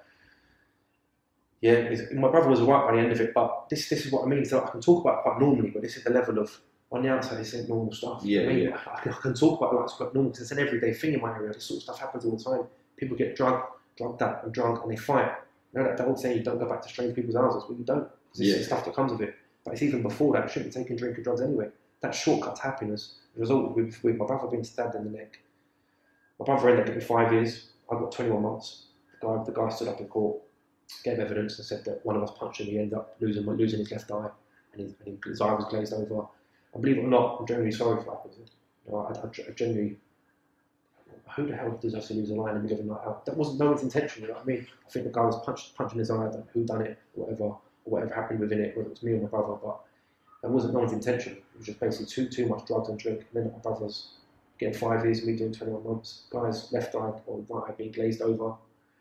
yeah, my brother was alright by the end of it. But this is what I mean. So I can talk about it quite normally, but this is the level of, on the outside, this ain't normal stuff. Yeah, I can talk about it like it's quite normal because it's an everyday thing in my area. This sort of stuff happens all the time. People get drugged up and drunk, and they fight. You know, that whole saying you don't go back to strange people's houses, but you don't. Because it's the stuff that comes of it. But it's even before that, you shouldn't be taking drink or drugs anyway. That shortcut to happiness resulted with my brother being stabbed in the neck. My brother ended up getting 5 years. I got 21 months. The guy stood up in court, gave evidence and said that one of us punched him. He ended up losing his left eye, and his eye was glazed over. And believe it or not, I'm genuinely sorry for that. You know, I genuinely, who the hell deserves to lose a eye in the middle of the night out? That wasn't no one's intention, you know what I mean? I think the guy was punching his eye, I don't know who done it, or whatever happened within it, whether it was me or my brother, but that wasn't no one's intention. It was just basically too much drugs and drink. And then my brother's getting 5 years, me doing 21 months. Guy's left eye or right eye being glazed over.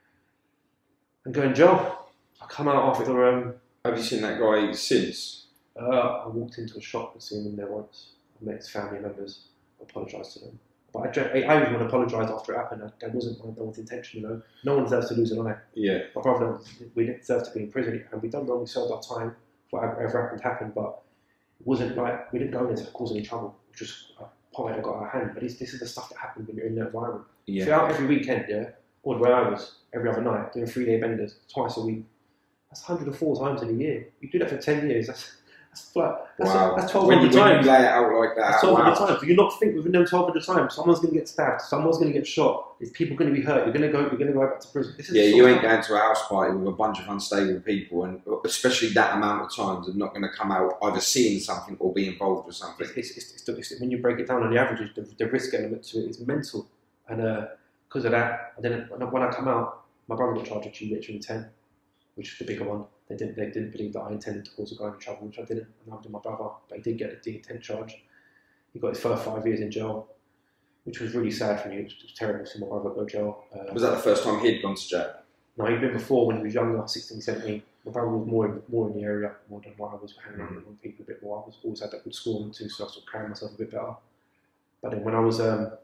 And going to jail. I come out after. Have you seen that guy since? I walked into a shop and seen him there once. I met his family members. I apologised to them. But I even want to apologise after it happened. That wasn't no one's intention, you know. No one deserves to lose an eye. Yeah. My brother, we didn't deserve to be in prison, and we don't know we served our time. Whatever happened, but it wasn't like we didn't go in there to cause any trouble. It was just a pie that got our hand. But this is the stuff that happened when you're in that environment. Yeah. If you're out every weekend, or the way I was, every other night, doing 3-day benders twice a week, that's 104 times in a year. You do that for 10 years. That's 1,200 times. When you lay it out like that, that's 1,200 times. Do you not think within them 1,200 times, someone's going to get stabbed, someone's going to get shot, there's people going to be hurt, you're going to go back to prison. You ain't going to a house party with a bunch of unstable people, and especially that amount of times, they're not going to come out either seeing something or be involved with something. When you break it down on the averages, the risk element to it is mental, and because of that, when I come out, my brother got charged with literally 10, which is the bigger one. They didn't believe that I intended to cause a guy in trouble, which I didn't, and I did my brother, but he did get the intent charge. He got his first 5 years in jail, which was really sad for me. It was terrible to see my brother go to jail. Was that the first time he'd gone to jail? No, he'd been before when he was younger, 16, 17. My brother was more in the area, more than what I was, hanging around with people a bit more. I was always had that good score too, so I was sort of carrying myself a bit better. But then when I was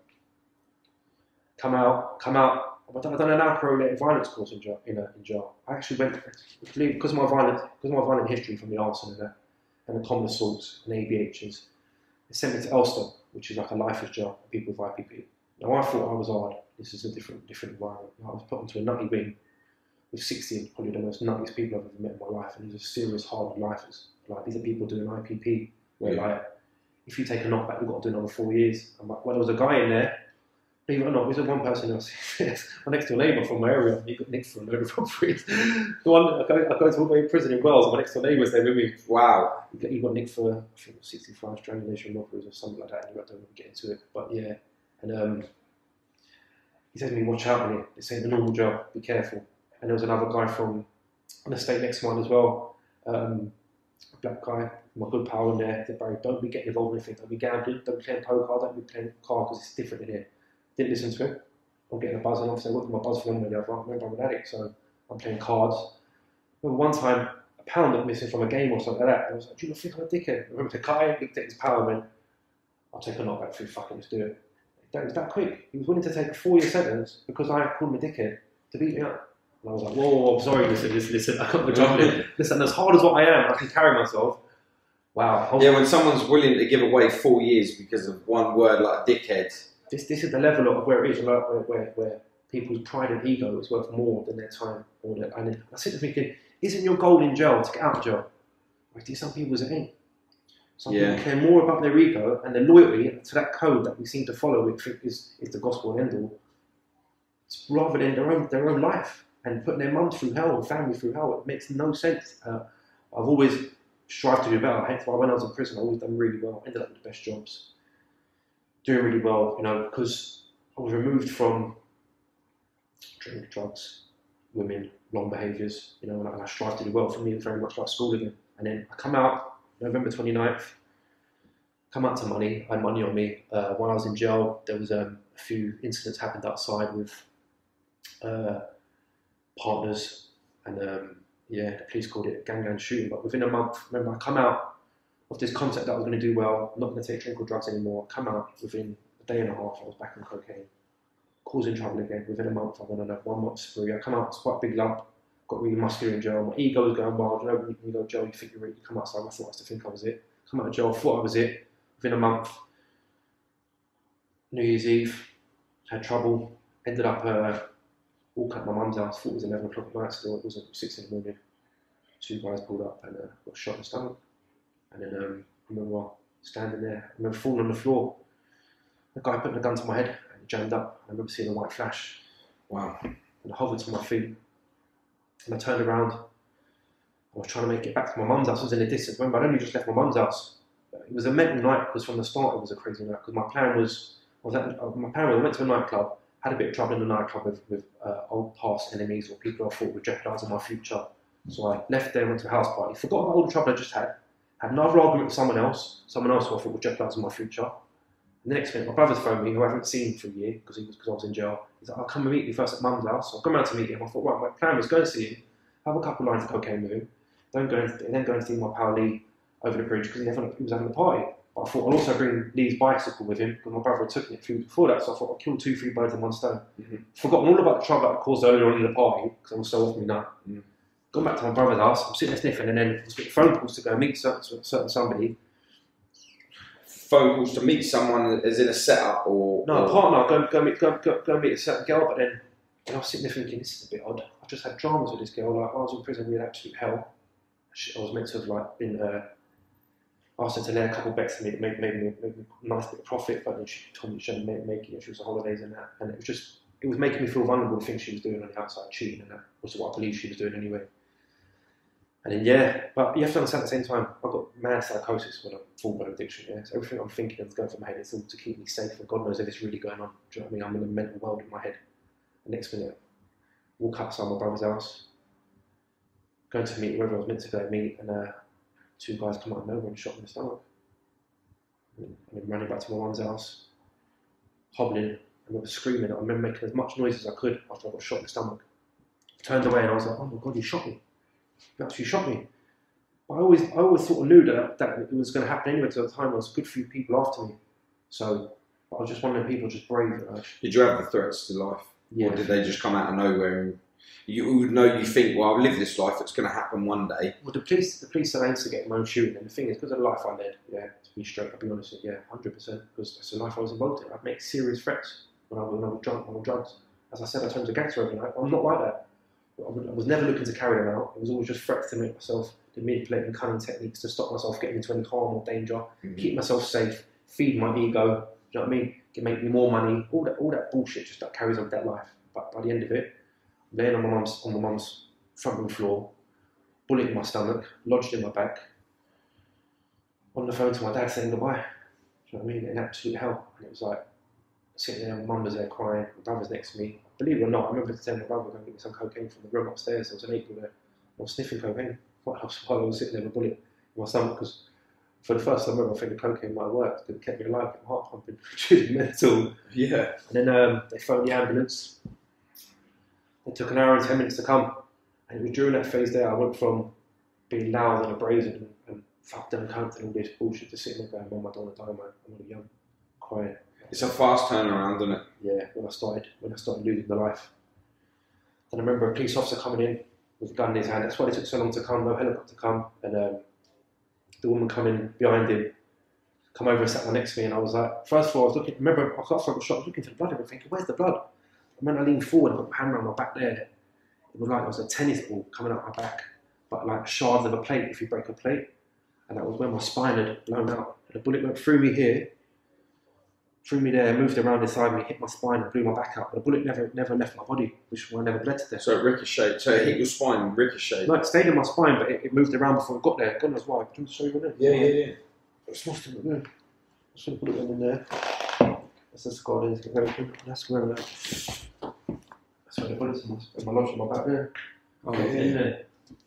come out, I've done an alcohol-related violence course in jail. I actually went, because of my violent history from the arson and the common assaults and ABHs, they sent me to Elstone, which is like a lifeless jail for people with IPP. Now I thought I was hard. This is a different environment. I was put into a nutty wing with 60 probably the most nuttiest people I've ever met in my life, and these are serious hard lifers. Like these are people doing IPP, where like if you take a knockback, you've got to do another 4 years. And like, well, there was a guy in there. Believe it or not, there's one person else. My next door neighbour from my area, he got nicked for a load of robberies. The one, I go to a prison in Wales, and my next door neighbour's there with me. Wow. He got nicked for, I think, 65 strangulation robberies or something like that. I don't want to get into it, but yeah. And he said to me, watch out in it. This ain't a normal job, be careful. And there was another guy from an estate next to mine as well, a black guy, my good pal in there. He said, Barry, don't be getting involved in anything. Don't be gambling, don't be playing poker, don't be playing cards because it's different in here. Didn't listen to him. I'm getting a buzz, and obviously I worked with my buzz for one way or the other. Remember, I'm an addict, so I'm playing cards. Remember one time, a pound went missing from a game or something like that, and I was like, do you not think I'm a dickhead? I remember the guy looked at his power and went, I'll take a knockback for you, fucking let's do it. That was that quick. He was willing to take a 4-year sentence because I called him a dickhead to beat me up. And I was like, whoa, I'm sorry, listen, I got the job in. Listen, as hard as what I am, I can carry myself. Wow. Yeah, when someone's willing to give away 4 years because of one word like a dickhead. This is the level of where it is, like where people's pride and ego is worth more than their time. And I sit there thinking, isn't your goal in jail to get out of jail? Like, some people it ain't. Some people care more about their ego and their loyalty to that code that we seem to follow, which is the gospel and end all, rather than their own life and putting their mum through hell and family through hell. It makes no sense. I've always strived to do better. Hence why when I was in prison, I always done really well. Ended up with the best jobs. Doing really well, you know, because I was removed from drink, drugs, women, wrong behaviours, you know, and I strive to do well. For me, it was very much like school again. And then I come out, November 29th, come out to money, I had money on me. While I was in jail, there was a few incidents happened outside with partners, and the police called it gang shooting. But within a month, remember, I come out of this concept that I was going to do well, not going to take drink or drugs anymore. I come out within a day and a half, I was back on cocaine, causing trouble again. Within a month, I went on a 1 month spree. I come out, it's quite a big lump, got really muscular in jail. My ego was going wild. You know, when you go to jail, you think you're it. You come outside, I thought I used to think I was it. Come out of jail, thought I was it. Within a month, New Year's Eve, had trouble, ended up walking at my mum's house, thought it was 11 o'clock at night still, it wasn't 6 in the morning. 2 guys pulled up and got shot in the stomach. And then I remember standing there, I remember falling on the floor. The guy put a gun to my head and it jammed up. I remember seeing a white flash. Wow. And I hovered to my feet. And I turned around. I was trying to make it back to my mum's house. I was in the distance. Remember, I'd only just left my mum's house. It was a mental night because from the start it was a crazy night. Because my plan was, I went to a nightclub, had a bit of trouble in the nightclub with old past enemies or people I thought were jeopardising my future. So I left there, went to a house party, forgot about all the trouble I just had another argument with someone else who I thought would jeopardise my future. And the next minute, my brother's phoned me, who I haven't seen for a year because I was in jail. He's like, I'll come and meet you first at mum's house. So I've gone round to meet him. I thought, right, my plan was go and see him, have a couple of lines of cocaine with him, then go and see my pal Lee over the bridge because he was having a party. But I thought I'll also bring Lee's bicycle with him because my brother had taken it through before that. So I thought I'll kill 2-3 birds in one stone. Forgotten all about the trouble that I caused earlier on in the party because I was so off me nut. Gone back to my brother's house, I'm sitting there sniffing, and then I was getting phone calls to go meet certain somebody. Phone calls to meet someone as in a setup or... No, a partner, go meet a certain girl, but then I was sitting there thinking, this is a bit odd. I just had dramas with this girl, like I was in prison with absolute hell. I was meant to have like been asked her to lay a couple of bets to me that made me a nice bit of profit, but then she told me she hadn't make it, she was on holidays and that, and it was making me feel vulnerable, the things she was doing on the outside, cheating, and that was what I believe she was doing anyway. And then but you have to understand at the same time, I've got mad psychosis when I'm full-blown addiction, so everything I'm thinking is going through my head, it's all to keep me safe, and God knows if it's really going on, do you know what I mean? I'm in a mental world in my head. The next minute, walk outside my brother's house, going to meet whoever I was meant to go meet, and 2 guys come out of nowhere and shot me in the stomach. And then running back to my mum's house, hobbling, I remember screaming, I remember making as much noise as I could after I got shot in the stomach. I turned away and I was like, oh my God, you shot me. You actually shot me. But I always sort of knew that it was going to happen anyway, because at the time there was a good few people after me. So I was just one of the people just brave. Did you have the threats to life? Yeah. Or did they just come out of nowhere and you would know, you think, well, I'll live this life, it's going to happen one day? Well, the police said I instigated my own shooting, and the thing is, because of the life I led, to be straight, I'll be honest with you, 100%, because that's the life I was involved in. I'd make serious threats when I was drunk, on drugs. As I said, I turned to a gangster overnight. I'm not like that. I was never looking to carry them out. It was always just threats to make myself, the manipulating, cunning techniques to stop myself getting into any harm or danger, keep myself safe, feed my ego, do you know what I mean? Can make me more money, all that bullshit just that carries on with that life. But by the end of it, laying on my mum's front room floor, bullet in my stomach, lodged in my back, on the phone to my dad saying goodbye. Do you know what I mean? In absolute hell. And it was like, sitting there, my mum was there crying, my brother's next to me. Believe it or not, I remember telling my brother, go and get me some cocaine from the room upstairs. There was an April there. I was sniffing cocaine while I was sitting there with a bullet in my stomach, because for the first time ever, I think the cocaine might have worked, because it kept me alive, my heart pumping, really mental. Yeah. And then they phoned the ambulance. It took an hour and 10 minutes to come. And it was during that phase there, I went from being loud and abrasive and fucked them cunt and all this bullshit to sitting there going, Mum, I don't want to die, man. I'm really young, crying. It's a fast turnaround, isn't it? Yeah, when I started losing the life. Then I remember a police officer coming in with a gun in his hand. That's why it took so long to come, no helicopter come. And the woman coming behind him, come over and sat next to me, and I was like, first of all, I was looking, remember, after I got shot, I was looking for the blood, and thinking, where's the blood? And when I leaned forward and put my hand around my back there, it was like there was a tennis ball coming out my back, but like shards of a plate if you break a plate. And that was where my spine had blown out. And the bullet went through me here, threw me there, moved around inside me, hit my spine and blew my back out. But the bullet never left my body, which I never bled to death. So it ricocheted. So it hit your spine and ricocheted. No, it stayed in my spine, but it moved around before it got there. God knows why. Do you want to show you what it is? Yeah. It's must have been there. I should have put it in there. That's the scar. That's where that's where bullets in my lodge in my back there. Oh, In there.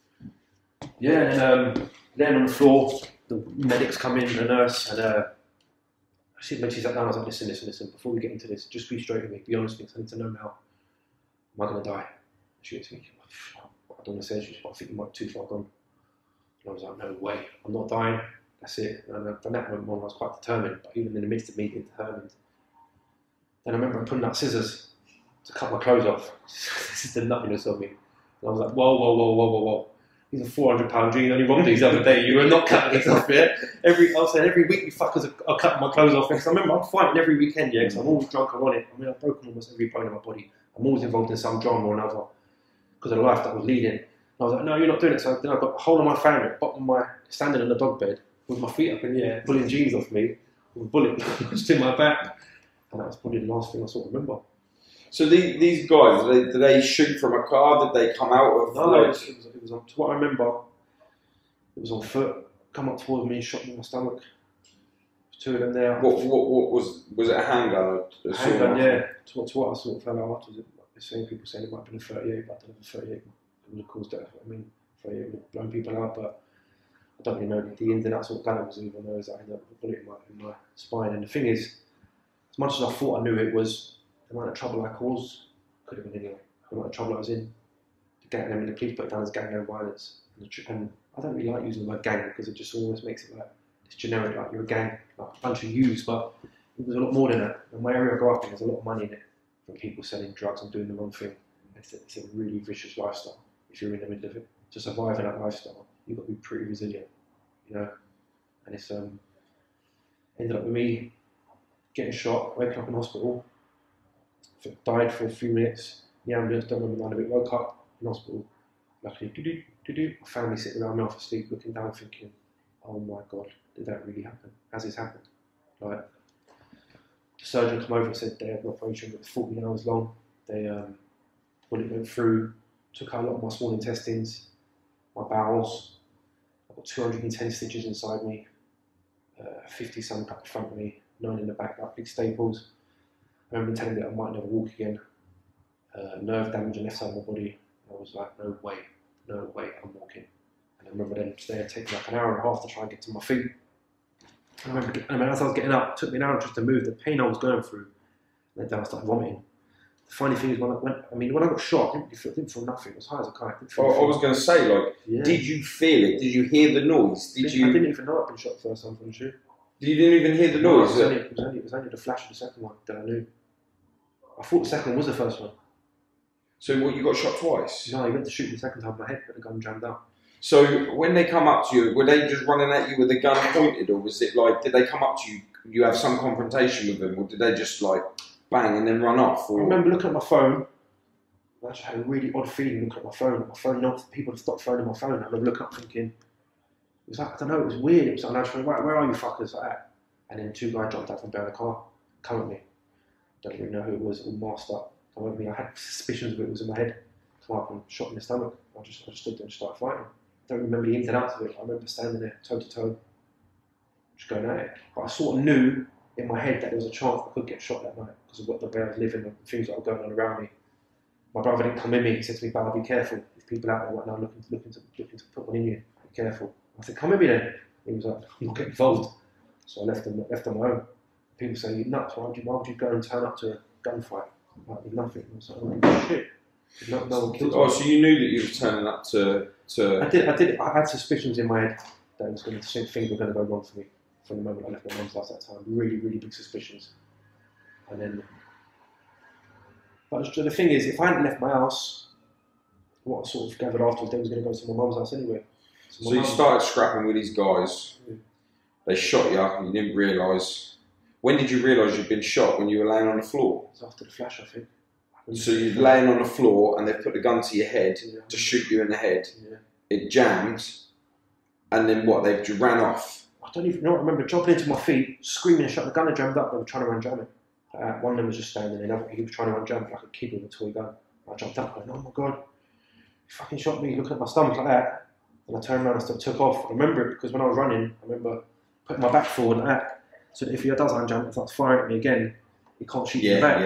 Yeah, and laying on the floor, the medics come in, the nurse, and when she sat down, I was like, listen, before we get into this, just be straight with me, be honest with me, 'cause I need to know now, am I going to die? She went to me, I don't want to say, she was, I think you might be too far gone. And I was like, no way, I'm not dying, that's it. And from that moment on, I was quite determined, but even in the midst of me being determined, then I remember putting out scissors to cut my clothes off. This is the nuttiness of me. And I was like, whoa. These are 400-pound jeans. Only wrong these the other day. You were not cutting these off, yeah? I was saying every week you fuckers are cutting my clothes off. Because I remember I'm fighting every weekend, yeah? Because I'm always drunk, I'm on it. I mean, I've broken almost every bone in my body. I'm always involved in some drama or another because of the life that I was leading. And I was like, no, you're not doing it. So then I got a whole of my family, bottom of my, standing in the dog bed with my feet up in the air, pulling jeans off me, with a bullet just in my back. And that was probably the last thing I sort of remember. So these guys, did they shoot from a car? Did they come out of? No, it was on, to what I remember, it was on foot, come up towards me and shot me in my stomach. Two of them there. What was it a handgun? A handgun, yeah. To what I sort of found out afterwards, the same people saying it might have been a 38, but I don't know if a 38 would have caused death. I mean, 38 would have blown people out, but I don't really know the ins and outs of what gun it was, even though I ended up with a bullet in my spine. And the thing is, as much as I thought I knew it was, the amount of trouble I caused could have been anyway. The amount of trouble I was in, the police put it down as gang violence. And I don't really like using the word gang because it just almost makes it like it's generic, like you're a gang, like a bunch of yous, but it was a lot more than that. In my area I grew up in, there's a lot of money in it from people selling drugs and doing the wrong thing. It's a really vicious lifestyle if you're in the middle of it. To survive in that lifestyle, you've got to be pretty resilient, you know. And it's ended up with me getting shot, waking up in hospital, died for a few minutes, the ambulance, don't remember none of it, woke up in hospital, luckily, my family sitting around me half asleep, looking down thinking, oh my God, did that really happen? Has this happened? Like, the surgeon came over and said they had an operation that was 14 hours long. They, when it went through, took out a lot of my small intestines, my bowels. I've got 210 stitches inside me, 50 something up in front of me, 9 in the back, like big staples. I remember telling me that I might never walk again. Nerve damage on the left side of my body. I was like, no way, I'm walking. And I remember them there taking like an hour and a half to try and get to my feet. I remember as I was getting up, it took me an hour just to move, the pain I was going through. And then I started vomiting. The funny thing is, when I got shot, I didn't feel nothing. It was high as a kite. I was going to say, like, yeah. Did you feel it? Did you hear the noise? I didn't even know I'd been shot the first time, from you. You didn't even hear the noise? No, it was only the flash of the second one that I knew. I thought the second one was the first one. So what, you got shot twice? No, he went to shoot me the second time, my head got the gun jammed out. So when they come up to you, were they just running at you with a gun pointed, or was it like, did they come up to you, you have some confrontation with them, or did they just like bang and then run off? Or? I remember looking at my phone. I actually had a really odd feeling looking at my phone. People had stopped phoning my phone. I remember looking up thinking, it was like, I don't know, it was weird. It was like, I was like, where are you fuckers? Like that. And then 2 guys jumped out from behind the car, come at me. Don't really know who it was, all masked up. Come at me. I had suspicions of it was in my head. Come up and shot me in the stomach. I just stood there and started fighting. I don't remember the ins and outs of it. I remember standing there toe to toe, just going at it. But I sort of knew in my head that there was a chance I could get shot that night because of what the way I was living and things that were going on around me. My brother didn't come in me. He said to me, "Baba, be careful. There's people out there right now looking to put one in you. Be careful." I said, "Come with me then." He was like, "I'm not getting involved." So I left on my own. People say, "You're nuts. Why would you go and turn up to a gunfight? Like, with nothing." I was like, "Oh shit." No one killed me. So you knew that you were turning up to... I did. I had suspicions in my head that things were going to go wrong for me from the moment I left my mum's house that time. Really, really big suspicions. And then, but the thing is, if I hadn't left my house, what I sort of gathered afterwards, they was going to go to my mum's house anyway. So you started scrapping with these guys. Yeah. They shot you and you didn't realise. When did you realise you'd been shot? When you were laying on the floor? It was after the flash, I think. So you're laying on the floor and they've put the gun to your head to shoot you in the head. Yeah. It jammed, and then what? They just ran off. I don't even know. I remember jumping into my feet, screaming and shut the gun and jammed up. They were trying to unjam it. One of them was just standing there. He was trying to unjam it like a kid with a toy gun. I jumped up going, "Oh my God, you fucking shot me!" Looking at my stomach like that. And I turned around and took off. I remember it because when I was running, I remember putting my back forward like that, so that if he does unjam, it starts firing at me again, he can't shoot me back. Yeah.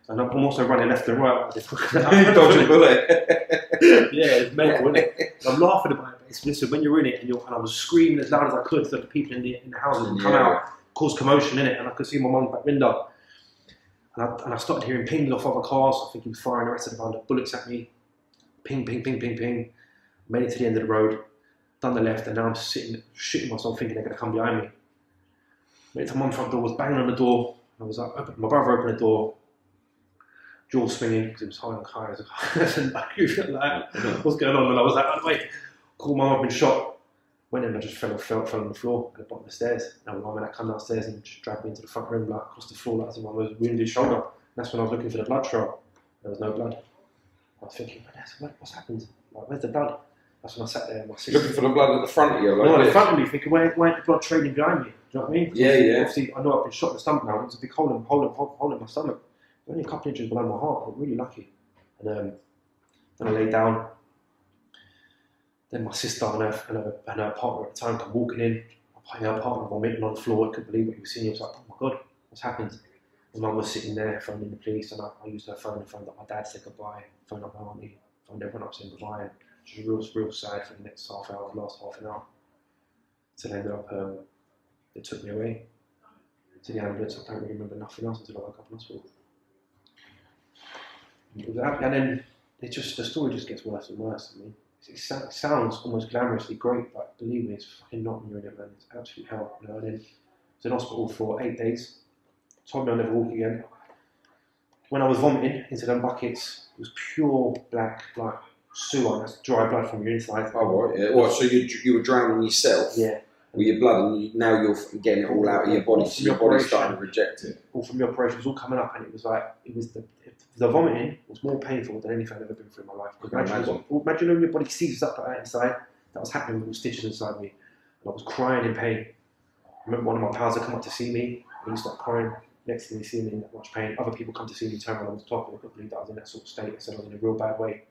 And I'm also running left and right. Dodge a bullet. Yeah, it's mental, isn't it? And I'm laughing about it. But listen, when you're in it, and I was screaming as loud as I could so that the people in the houses would come out, cause commotion in it, and I could see my mum's back window. And I started hearing pings off other cars. I think he was firing the rest of the round, bullets at me. Ping, ping, ping, ping, ping. Made it to the end of the road, done the left, and now I'm sitting, shitting myself thinking they're going to come behind me. Made it to mum's front door, was banging on the door. I was like, my brother opened the door, jaw swinging, because it was high on high. What's going on? And I was like, oh, wait, called mum, I've been shot. Went in, I just fell on the floor at the bottom of the stairs. And my mum came downstairs and just dragged me into the front room, like across the floor, like as if I was wounded shoulder. And that's when I was looking for the blood trail. There was no blood. I was thinking, what's happened? Like, where's the blood? That's when I sat there. Looking for the blood at the front of you? Like no, at the front of me, thinking, where ain't the blood trailing behind me? Do you know what I mean? Yeah. Obviously, I know I've been shot in the stomach now. There's a big hole in my stomach. Only a couple inches below my heart. I'm really lucky. And then I lay down. Then my sister and her partner at the time come walking in. Her partner vomiting on the floor. I couldn't believe what he was seeing. He was like, oh my God, what's happened? My mum was sitting there phoning the police, and I used her phone and phoned up my dad to say goodbye, phoned up my auntie, phoned everyone up saying goodbye. And she was real sad for the next half hour, the last half an hour. So they ended up, they took me away to the ambulance. I don't really remember nothing else until I woke up in hospital. And then the story just gets worse and worse. I mean, it sounds almost glamorously great, but believe me, it's fucking not when you're in it, man. It's absolute hell. You know? And then I was in hospital for 8 days. Told me I'll never walk again. When I was vomiting into them buckets, it was pure black, like sewer. That's dry blood from your inside. Oh, right, yeah. What, so you were drowning yourself? Yeah. With your blood, and now you're getting it all out of your body, so your body's starting to reject it. All from the operation, it was all coming up, and it was the vomiting was more painful than anything I've ever been through in my life. Imagine when your body seizes up like that inside. That was happening with all stitches inside me, and I was crying in pain. I remember one of my pals had come up to see me, and he started crying next to me, seeing me in that much pain. Other people come to see me, turn around on the top, and I couldn't believe that I was in that sort of state. I said I was in a real bad way.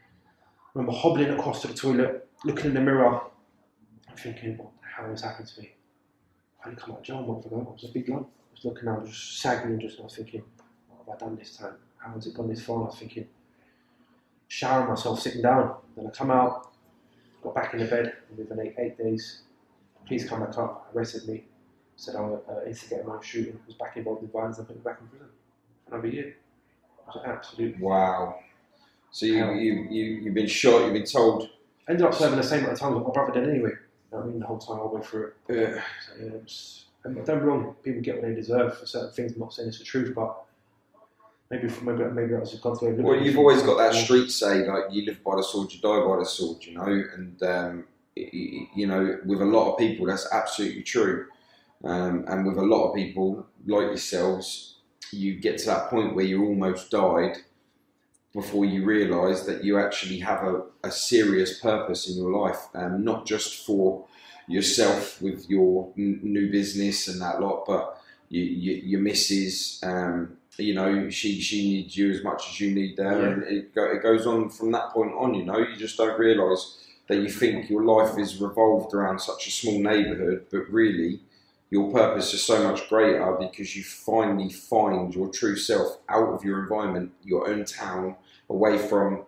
I remember hobbling across to the toilet, looking in the mirror, and thinking, what the hell has happened to me? I hadn't come out of jail a month ago. I was a big lump. I was looking, I was just sagging, and I was thinking, what have I done this time? How has it gone this far? And I was thinking, showering myself, sitting down. Then I come out, got back in the bed, and within 8 days, police come back up, arrested me, said I instigated my own shooting, was back involved in violence, and put me back in prison for another year. It was an absolute... Wow. So you've been shot, you've been told... I ended up serving the same amount of time that my brother did anyway. You know what I mean? The whole time I went through it. Yeah. So, yeah, and don't get me wrong, people get what they deserve for certain things. I'm not saying it's the truth, but maybe that was just gone through. Well, you've always got that street say, like, you live by the sword, you die by the sword, you know, and you know, with a lot of people, that's absolutely true. And with a lot of people like yourselves, you get to that point where you almost died before you realise that you actually have a serious purpose in your life, not just for yourself with your new business and that lot, but your missus, you know, she needs you as much as you need them, and it goes on from that point on. You know, you just don't realise that you think your life is revolved around such a small neighbourhood, but really your purpose is so much greater because you finally find your true self out of your environment, your own town, away from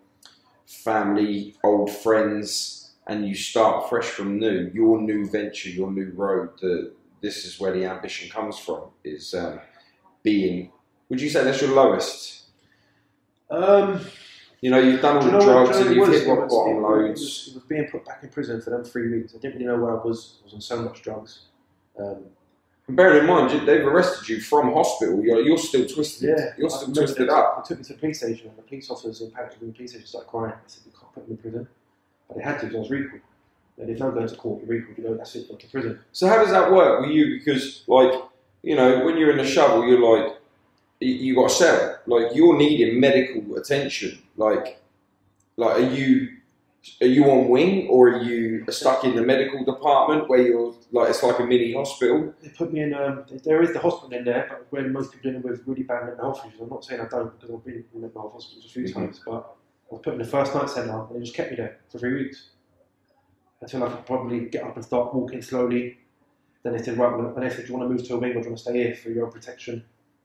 family, old friends, and you start fresh from new. Your new venture, your new road. This is where the ambition comes from, is being... Would you say that's your lowest? You know, you've done all the drugs and you've hit rock bottom loads. It was being put back in prison for them 3 weeks. I didn't really know where I was. I was on so much drugs. And bearing in mind, they've arrested you from hospital. You're still twisted. Yeah, you're still twisted up. They took me to the police station, and the police officers in Paris, the police station started crying. I said, "You can't put me in prison," but they had to because I was recalled. There's no going to court. You're recalled. You know, that's it. Go to prison. So how does that work with you? Because, like, you know, when you're in the shovel, you're like, you got a cell. Like, you're needing medical attention. Like, are you on wing, or are you stuck in the medical department where you're like, it's like a mini hospital? They put me in, there is the hospital in there, but where most people in with really bad mental health issues. I'm not saying I don't, because I've been in mental health hospitals a few times, but I was put in the first night centre, and they just kept me there for 3 weeks. Until I could probably get up and start walking slowly. Then they said, right, and they said, do you want to move to a wing, or do you want to stay here for your own protection?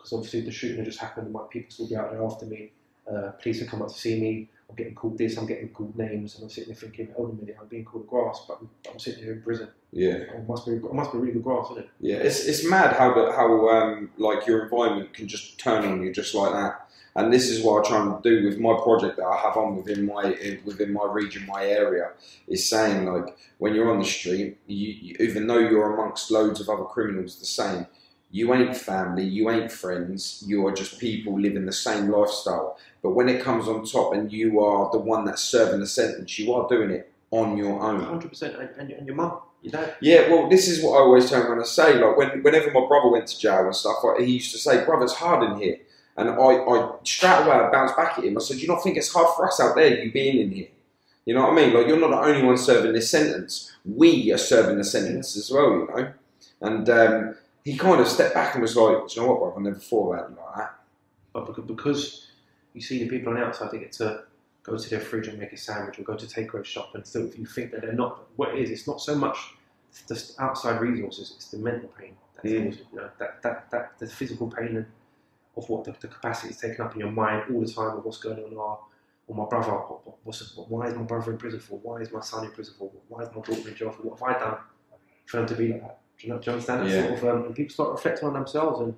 because obviously the shooting had just happened, might people still be out there after me. Police have come up to see me. I'm getting called this, I'm getting called names, and I'm sitting there thinking, hold on a minute, I'm being called grass, but I'm sitting here in prison. Yeah. It must be really good grass, isn't it? Yeah, it's mad how like your environment can just turn on you just like that. And this is what I try and do with my project that I have on within my region, my area, is saying, like, when you're on the street, you even though you're amongst loads of other criminals the same, you ain't family, you ain't friends, you are just people living the same lifestyle. But when it comes on top and you are the one that's serving the sentence, you are doing it on your own. 100%, and your mum, your dad. Yeah, well, this is what I always turn around and say. Like, whenever my brother went to jail and stuff, he used to say, "Brother, it's hard in here." And I straight away I bounced back at him. I said, "Do you not think it's hard for us out there, you being in here? You know what I mean? Like, you're not the only one serving this sentence. We are serving the sentence as well, you know." And he kind of stepped back and was like, "Do you know what, brother? I never thought about it like that." But because you see the people on the outside, they get to go to their fridge and make a sandwich, or go to takeaway shop, and still you think that they're not. What it is, it's not so much the outside resources; it's the mental pain. That's you know, that the physical pain and of what the capacity is taken up in your mind all the time of what's going on. Or my brother, why is my brother in prison for? Why is my son in prison for? Why is my daughter in jail for? What have I done for them to be like that? Do you understand that sort of? And people start reflecting on themselves, and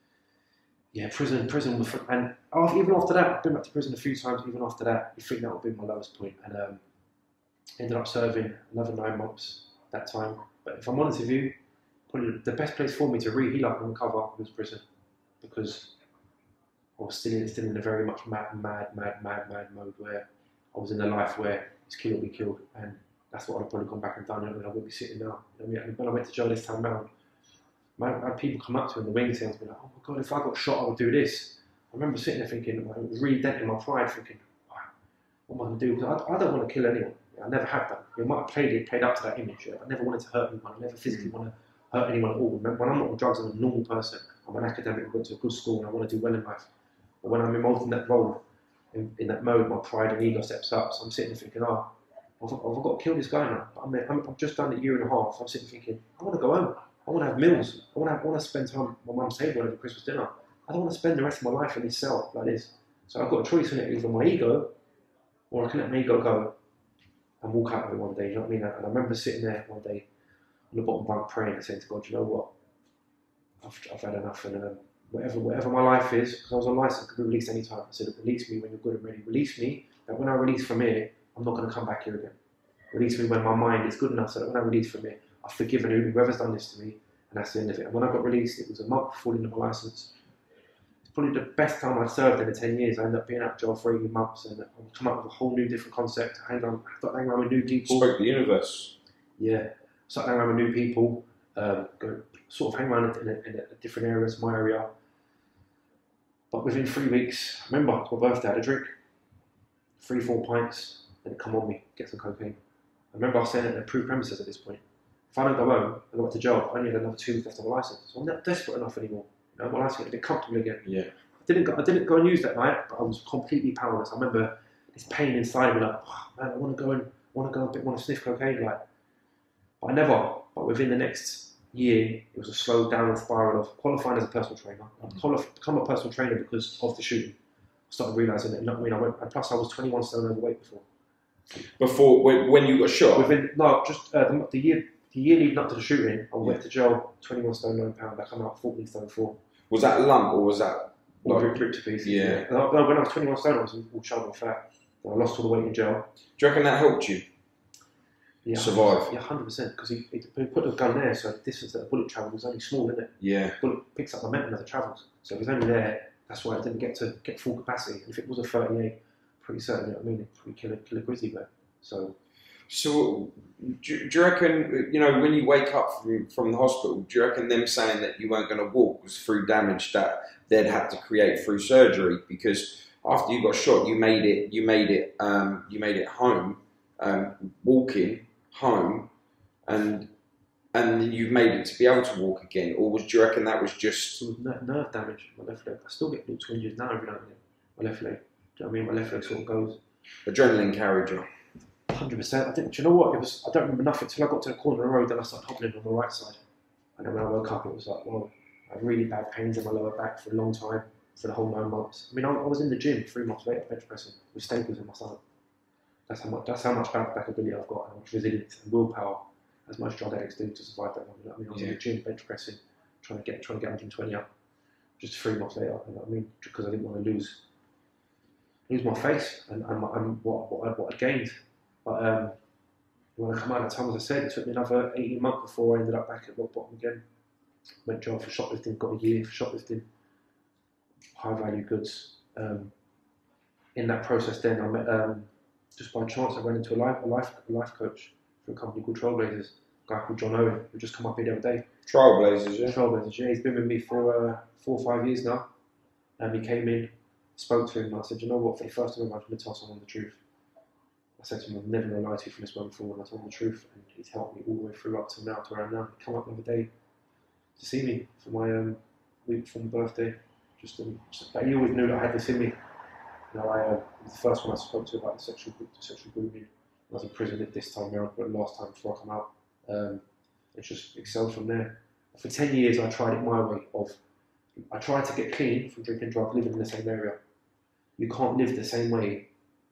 yeah, prison, and even after that, I've been back to prison a few times. Even after that, you think that would be my lowest point, and ended up serving another 9 months that time. But if I'm honest with you, probably the best place for me to re-heal up and recover was prison, because I was still in a very much mad mode where I was in a life where it's kill or be killed, and that's what I'd probably gone back and done, and I wouldn't be sitting now. You know, when I went to jail this time round, I had people come up to me in the wing and be like, "Oh my God, if I got shot, I would do this." I remember sitting there thinking, it was really denting my pride, thinking, what am I going to do? Because I don't want to kill anyone. I never have done. I might have played up to that image. I never wanted to hurt anyone. I never physically want to hurt anyone at all. When I'm not on drugs, I'm a normal person. I'm an academic, I went to a good school, and I want to do well in life. But when I'm involved in that role, in that mode, my pride and ego steps up. So I'm sitting there thinking, I've got to kill this guy now. I've just done a year and a half. I'm sitting thinking, I want to go home. I want to have meals. I want to spend time at my mum's table over Christmas dinner. I don't want to spend the rest of my life in this cell like this. So I've got a choice in it, either my ego, or I can let my ego go and walk out of it one day. You know what I mean? And I remember sitting there one day on the bottom bunk praying and saying to God, you know what? I've had enough, and whatever my life is, because I was on license, could be released any time. I said, release me when you're good and ready. Release me, that when I release from here, I'm not going to come back here again. Release me when my mind is good enough so that when I release from here, I've forgiven whoever's done this to me, and that's the end of it. And when I got released, it was a month before the end of my license. It's probably the best time I've served in the 10 years. I ended up being out of jail for 18 months, and I've come up with a whole new different concept. I started hanging around with new people. Spoke the universe. Yeah, started hanging around with new people, sort of hang around in a different areas, my area. But within 3 weeks, I remember it's my birthday, I had a drink, 3-4 pints, and it come on me, get some cocaine. I remember I was staying at the approved premises at this point. If I don't go home, I go back to jail, I only had another 2 weeks left on my license. So I'm not desperate enough anymore. You know, my license getting a bit comfortable again. Yeah. I didn't go and use that night, but I was completely powerless. I remember this pain inside me, like, oh, man, I want to go and sniff cocaine, like. But I never. But within the next year, it was a slow downward spiral of qualifying as a personal trainer. I'd become a personal trainer because of the shooting. I started realising that, you know what I mean? Plus I was 21 stone overweight before. Before, when you got shot? The year leading up to the shooting, I went to jail, 21 stone, 9 pounds. I come out 14 stone 4. Was that a lump or was that? Ripped to pieces. Yeah. No, when I was 21 stone, I was all chubby and fat. I lost all the weight in jail. Do you reckon that helped you? Yeah, survive? Yeah, 100%. Because he put the gun there, so the distance that the bullet travelled was only small, isn't it? Yeah. The bullet picks up momentum as it travels. So it was only there. That's why it didn't get full capacity. And if it was a 38, pretty certain, you know what I mean, it'd probably kill a grizzly bear. So do you reckon, you know, when you wake up from the hospital, do you reckon them saying that you weren't going to walk was through damage that they'd had to create through surgery? Because after you got shot, you made it home, walking home, and you've made it to be able to walk again, or do you reckon that was just nerve damage? My left leg. I still get little twinges now every now and then. My left leg. Do you know what I mean? My left leg sort of goes. Adrenaline carried you. 100%. Do you know what? I don't remember nothing until I got to the corner of the road, then I started hobbling on the right side. And then when I woke up, it was like, whoa. I had really bad pains in my lower back for a long time, for the whole 9 months. I mean, I was in the gym 3 months later, bench pressing with staples in my stomach. That's how much back ability I've got, and how much resilience and willpower, as much drug addicts do to survive that long. You know what I mean? I was in the gym bench pressing, trying to get 120 up, just 3 months later. You know what I mean? Because I didn't want to lose my face and what I'd gained. But when I come out of that time, as I said, it took me another 18 months before I ended up back at rock bottom again. Went job for shoplifting, got a year for shoplifting, high value goods. In that process, then I met, just by chance, I ran into a life coach for a company called Trailblazers, a guy called John Owen, who just come up here the other day. Trailblazers, yeah. Trailblazers, yeah. He's been with me for 4 or 5 years now. He came in, spoke to him, and I said, you know what, for the first time I'm going to tell someone the truth. I said to him, I'm never going to lie to you from this moment forward, and I told him the truth, and he's helped me all the way through up to now, to where I'm now. He come up the other day to see me for my week before my birthday. But he always knew that I had this in me. You know, I was the first one I spoke to about the sexual grooming. I was in prison at this time, but last time before I come out. It's just excelled from there. For 10 years, I tried it my way. I tried to get clean from drinking drugs, living in the same area. You can't live the same way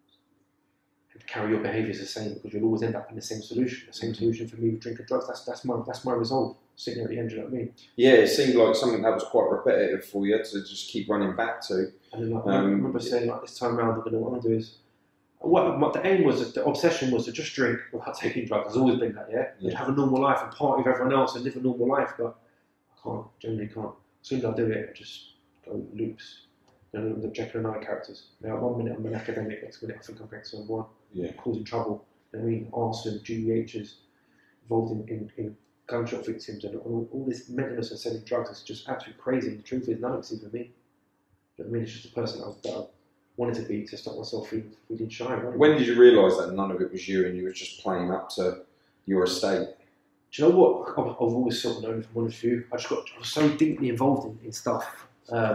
and carry your behaviours the same, because you'll always end up in the same solution. The same solution for me with drinking drugs. That's my resolve. Sitting at the end, you know what I mean? Yeah, it seemed like something that was quite repetitive for you to just keep running back to. And then I remember saying, like, this time around, what I want to do is, the aim was, the obsession was to just drink without taking drugs. There's always been that, yeah? Have a normal life and party with everyone else and live a normal life, but I generally can't. As soon as I do it, I just go loops. You know, the Jekyll and Hyde characters. Now, 1 minute I'm an academic, next minute I think I'm going to someone, causing trouble. You know what I mean? Arson, GEHs, involved in gunshot victims, and all this mentalness and selling drugs is just absolutely crazy. The truth is, none of it's even me. You know what I mean? It's just a person that I wanted to be, to stop myself feeling shy. Right? When did you realise that none of it was you and you were just playing up to your estate? Do you know what? I've always sort of known from one of you. I was so deeply involved in stuff.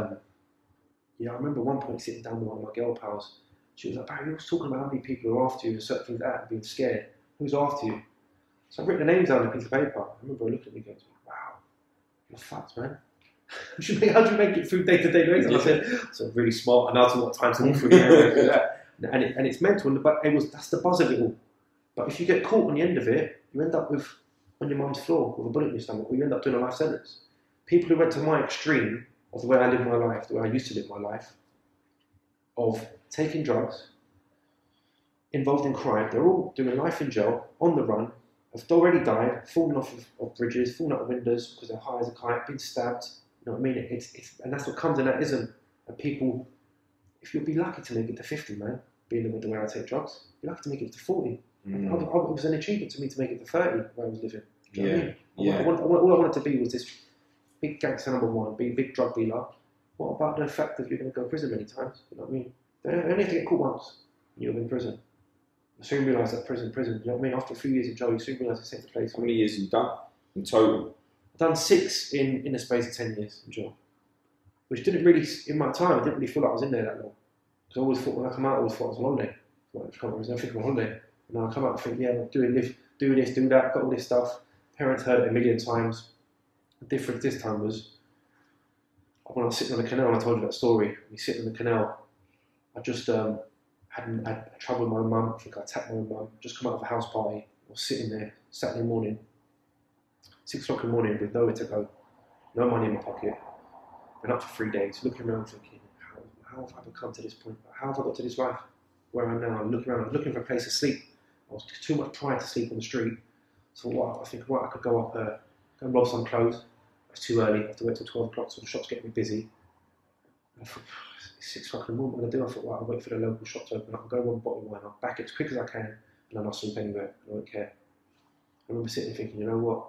I remember one point sitting down with one of my girl pals. She was like, Barry, you was talking about how many people are after you and certain things like that and being scared. Who's after you? So I've written the names down on a piece of paper. I remember her looking at me going, wow, you're fucked, man. How do you make it through day-to-day basis? And I said, so really smart, and I'll what time to walk through the area and that. And it's mental, but that's the buzz of it all. But if you get caught on the end of it, you end up on your mum's floor with a bullet in your stomach, or you end up doing a life sentence. People who went to my extreme of the way I live my life, the way I used to live my life, of taking drugs, involved in crime, they're all doing life in jail, on the run, have already died, fallen off of bridges, fallen out of windows because they're high as a kite, been stabbed. You know what I mean? And that's what comes in that ism. And people, if you'll be lucky to make it to 50, man, being the way I take drugs, you're lucky to make it to 40. It was an achievement to me to make it to 30 where I was living. Do you know what I mean? All I wanted to be was this big gangster number one, be a big drug dealer. What about the fact that you're going to go to prison many times? You know what I mean? They only have to get caught once and you're in prison. I soon realised that prison, you know what I mean? After a few years in jail, you soon realise it's a safe place. How many years have you done in total? I've done 6 in the space of 10 years in jail. Which didn't really, in my time, I didn't really feel like I was in there that long. Because I always thought, when I come out, I always thought I was on holiday. I was thinking on holiday. And now I come out and think, yeah, I'm doing this, do that, got all this stuff. Parents heard it a million times. The difference this time was, when I was sitting on the canal, and I told you that story, we sitting on the canal, I just had trouble with my mum. I think I attacked my mum, just come out of a house party. I was sitting there Saturday morning, 6 o'clock in the morning, with nowhere to go, no money in my pocket. Been up for 3 days, looking around thinking, how have I become to this point? How have I got to this life where I'm now? I'm looking around, I'm looking for a place to sleep. I was too much pride to sleep on the street. So I think I could go up, go and rob some clothes. It's too early, I have to wait till 12 o'clock, so the shop's getting busy. I thought, it's 6 o'clock in the morning, what am I going to do? I thought, I'll wait for the local shop to open up, I'll go one bottle of wine, I'll back it as quick as I can, and then I'll sleep anywhere, I don't care. I remember sitting there thinking, you know what?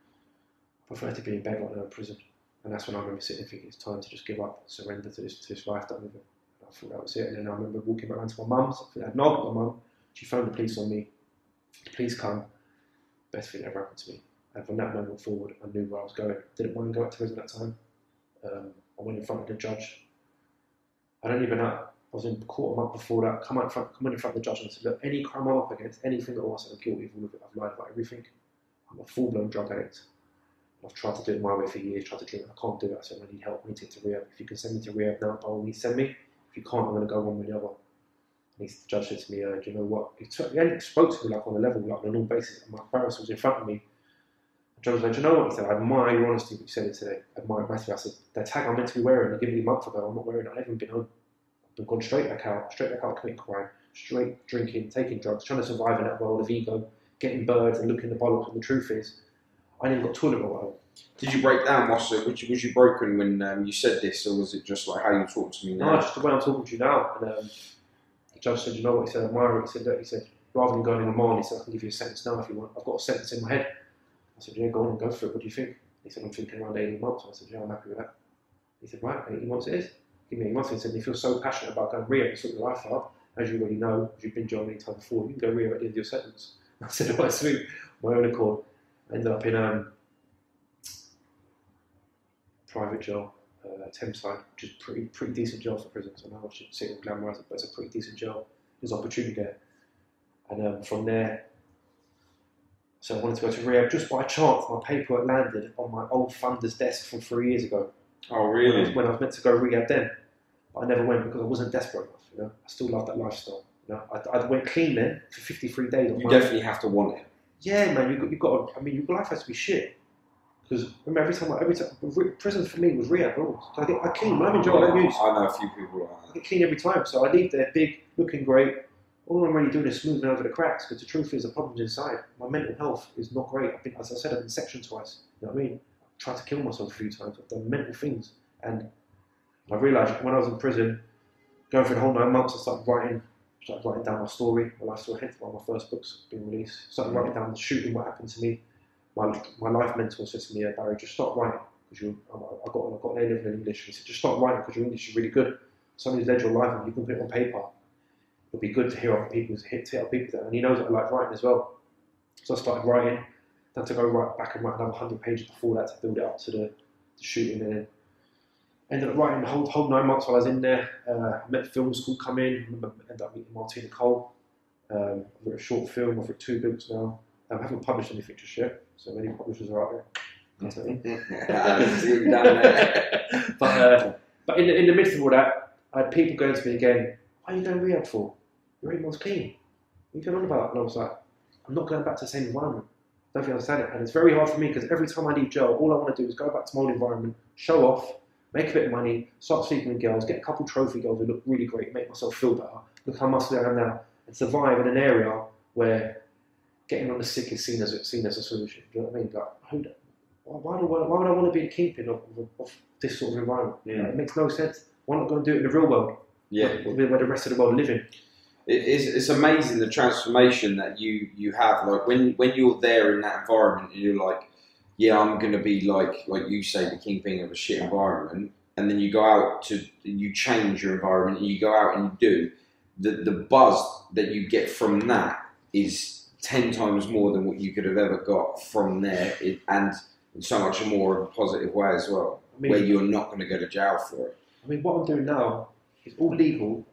I prefer to be in bed right now in prison. And that's when I remember sitting thinking it's time to just give up, surrender to this life that I'm living. And I thought that was it. And then I remember walking back around to my mum's. I think I'd knocked at my mum. She phoned the police on me. The police come. Best thing that ever happened to me. And from that moment forward, I knew where I was going. Didn't want to go back to prison at that time. I went in front of the judge. I don't even know. I was in court a month before that. Come in front of the judge and I said, look, any crime I'm up against, anything at all, I said I'm guilty of all of it. I've lied about everything. I'm a full-blown drug addict. I've tried to do it my way for years, tried to drink, I can't do it. I said, I need help, I need to get to rehab. If you can send me to rehab now, by all means send me. If you can't, I'm going to go one way or the other. And the judge said to me, do you know what? He only spoke to me like on a level, like on a normal basis. And my barrister was in front of me. The judge was like, do you know what? He said, I admire your honesty, what you said it today. I admire it massively. I said, the tag I'm meant to be wearing, they gave me a month ago, I'm not wearing it. I haven't been home. I've been gone straight back out committing crime, straight drinking, taking drugs, trying to survive in that world of ego, getting birds and looking the bollocks. And the truth is, I never got toilet roll at home. Did you break down? Was you broken when you said this, or was it just like how you talk to me now? No, just the way I'm talking to you now. And the judge said, you know what? He said, admire it. He said, rather than going in remand, he said, I can give you a sentence now if you want. I've got a sentence in my head. I said, yeah, go on and go for it. What do you think? He said, I'm thinking around 18 months. I said, yeah, I'm happy with that. He said, right, 18 months it is. Give me 18 months. He said, if you're so passionate about going rehab and sorting your life out, as you already know, as you've been to many times before, you can go rehab at the end of your sentence. I said, oh, sweet. My own accord. I ended up in private jail, Thameside, which is pretty decent jail for prison. So now I should sit and glamorise it, but it's a pretty decent jail. There's opportunity there. And from there, so I wanted to go to rehab. Just by chance, my paperwork landed on my old funder's desk from 3 years ago. Oh, really? When I was meant to go rehab then. But I never went because I wasn't desperate enough. You know, I still love that lifestyle. You know, I went clean then for 53 days. You definitely have to want it. Yeah, man. You've got. I mean, your life has to be shit. Because remember, every time, prison for me was rehab. I clean. When I'm in jail, I don't use. I know a few people like that. I get clean every time. So I leave there big, looking great. All I'm really doing is smoothing over the cracks. Because the truth is, the problem's inside. My mental health is not great. As I said, I've been sectioned twice. You know what I mean? I've tried to kill myself a few times. I've done mental things, and I realised when I was in prison, going through the whole 9 months, I started writing down my story, my life story. Hence why my first book's been released. Started writing down the shooting, what happened to me. My life mentor said to me, Barry, just start writing, because I got an A-level in English. He said, just start writing because your English is really good. Somebody's led your life and you can put it on paper. It'll be good to hear other people's that. And he knows that I like writing as well. So I started writing. Then to go right back and write another 100 pages before that to build it up to the shooting. And then ended up writing the whole 9 months while I was in there. Met film school come in. Ended up meeting Martina Cole. I've written a short film. I've written 2 books now. I haven't published anything just yet, so many publishers are out there. But in the midst of all that, I had people going to me again, why are you going rehab for? Your 8 months clean. What are you going on about? And I was like, I'm not going back to the same environment. I don't think I understand it. And it's very hard for me because every time I leave jail, all I want to do is go back to my old environment, show off, make a bit of money, start sleeping with girls, get a couple trophy girls who look really great, make myself feel better, look how muscular I am now, and survive in an area where getting on the sick is seen as a solution. Do you know what I mean? Like, why would I want to be a kingpin of this sort of environment? Yeah. It makes no sense. Why not go and do it in the real world? Yeah. Where the rest of the world are living. It's amazing the transformation that you have. Like when you're there in that environment and you're like, yeah, I'm going to be like you say, the kingpin of a shit environment. And then you go out you change your environment and you go out and you do. The buzz that you get from that is 10 times more than what you could have ever got from there, and in so much more of a positive way as well, where you're not going to go to jail for it. I mean, what I'm doing now is all legal.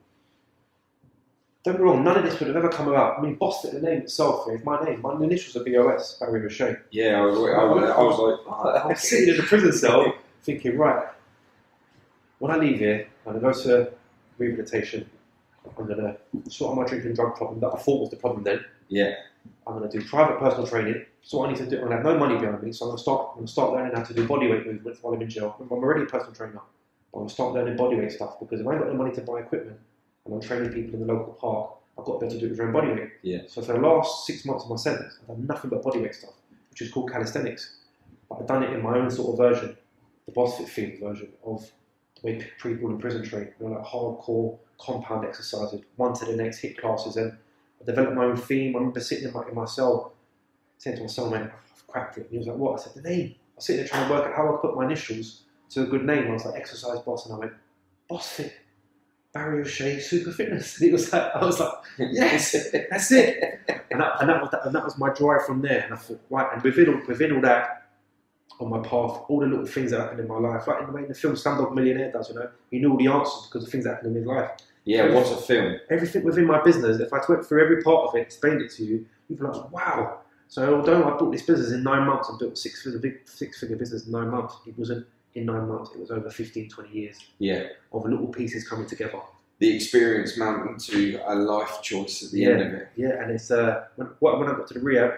Don't get me wrong, none of this would have ever come about. I mean, Boston, the name itself, is my name. My initials are BOS, Barry O'Shea. Yeah, I was like... I was sitting in a prison cell thinking, right, when I leave here, I'm going to go to rehabilitation. I'm going to sort out my drinking drug problem that I thought was the problem then. Yeah. I'm going to do private personal training. So what I need to do, I'm going to have no money behind me, so I'm going to start learning how to do bodyweight movements while I'm in jail. I'm already a personal trainer. I'm going to start learning bodyweight stuff because if I ain't got no money to buy equipment and I'm training people in the local park, I've got to be able to do it with your own bodyweight. Yeah. So for the last 6 months of my sentence, I've done nothing but bodyweight stuff, which is called calisthenics. But I've done it in my own sort of version, the BOSFIT field version of the way people in prison train, you know, like hardcore compound exercises, one to the next, hit classes, and I developed my own theme. I remember sitting in my cell, saying to my cellmate, I've cracked it. And he was like, what? I said, the name. I was sitting there trying to work out how I put my initials to a good name. I was like, Exercise Boss. And I went, BOSFIT, Barry O'Shea, Super Fitness. And I was like, yes, that's it. And that was my drive from there. And I thought, right, and within all that, on my path, all the little things that happened in my life, like in the film Slumdog Millionaire does, you know, he knew all the answers because of things that happened in his life. Yeah, what a film. Everything within my business, if I went through every part of it, explained it to you, you'd be like, wow, So although I built this business in 9 months and built a six-figure business in 9 months, it wasn't in 9 months, it was over 15, 20 years of little pieces coming together. The experience mounting to a life choice at the end of it. Yeah, and it's when I got to the rehab,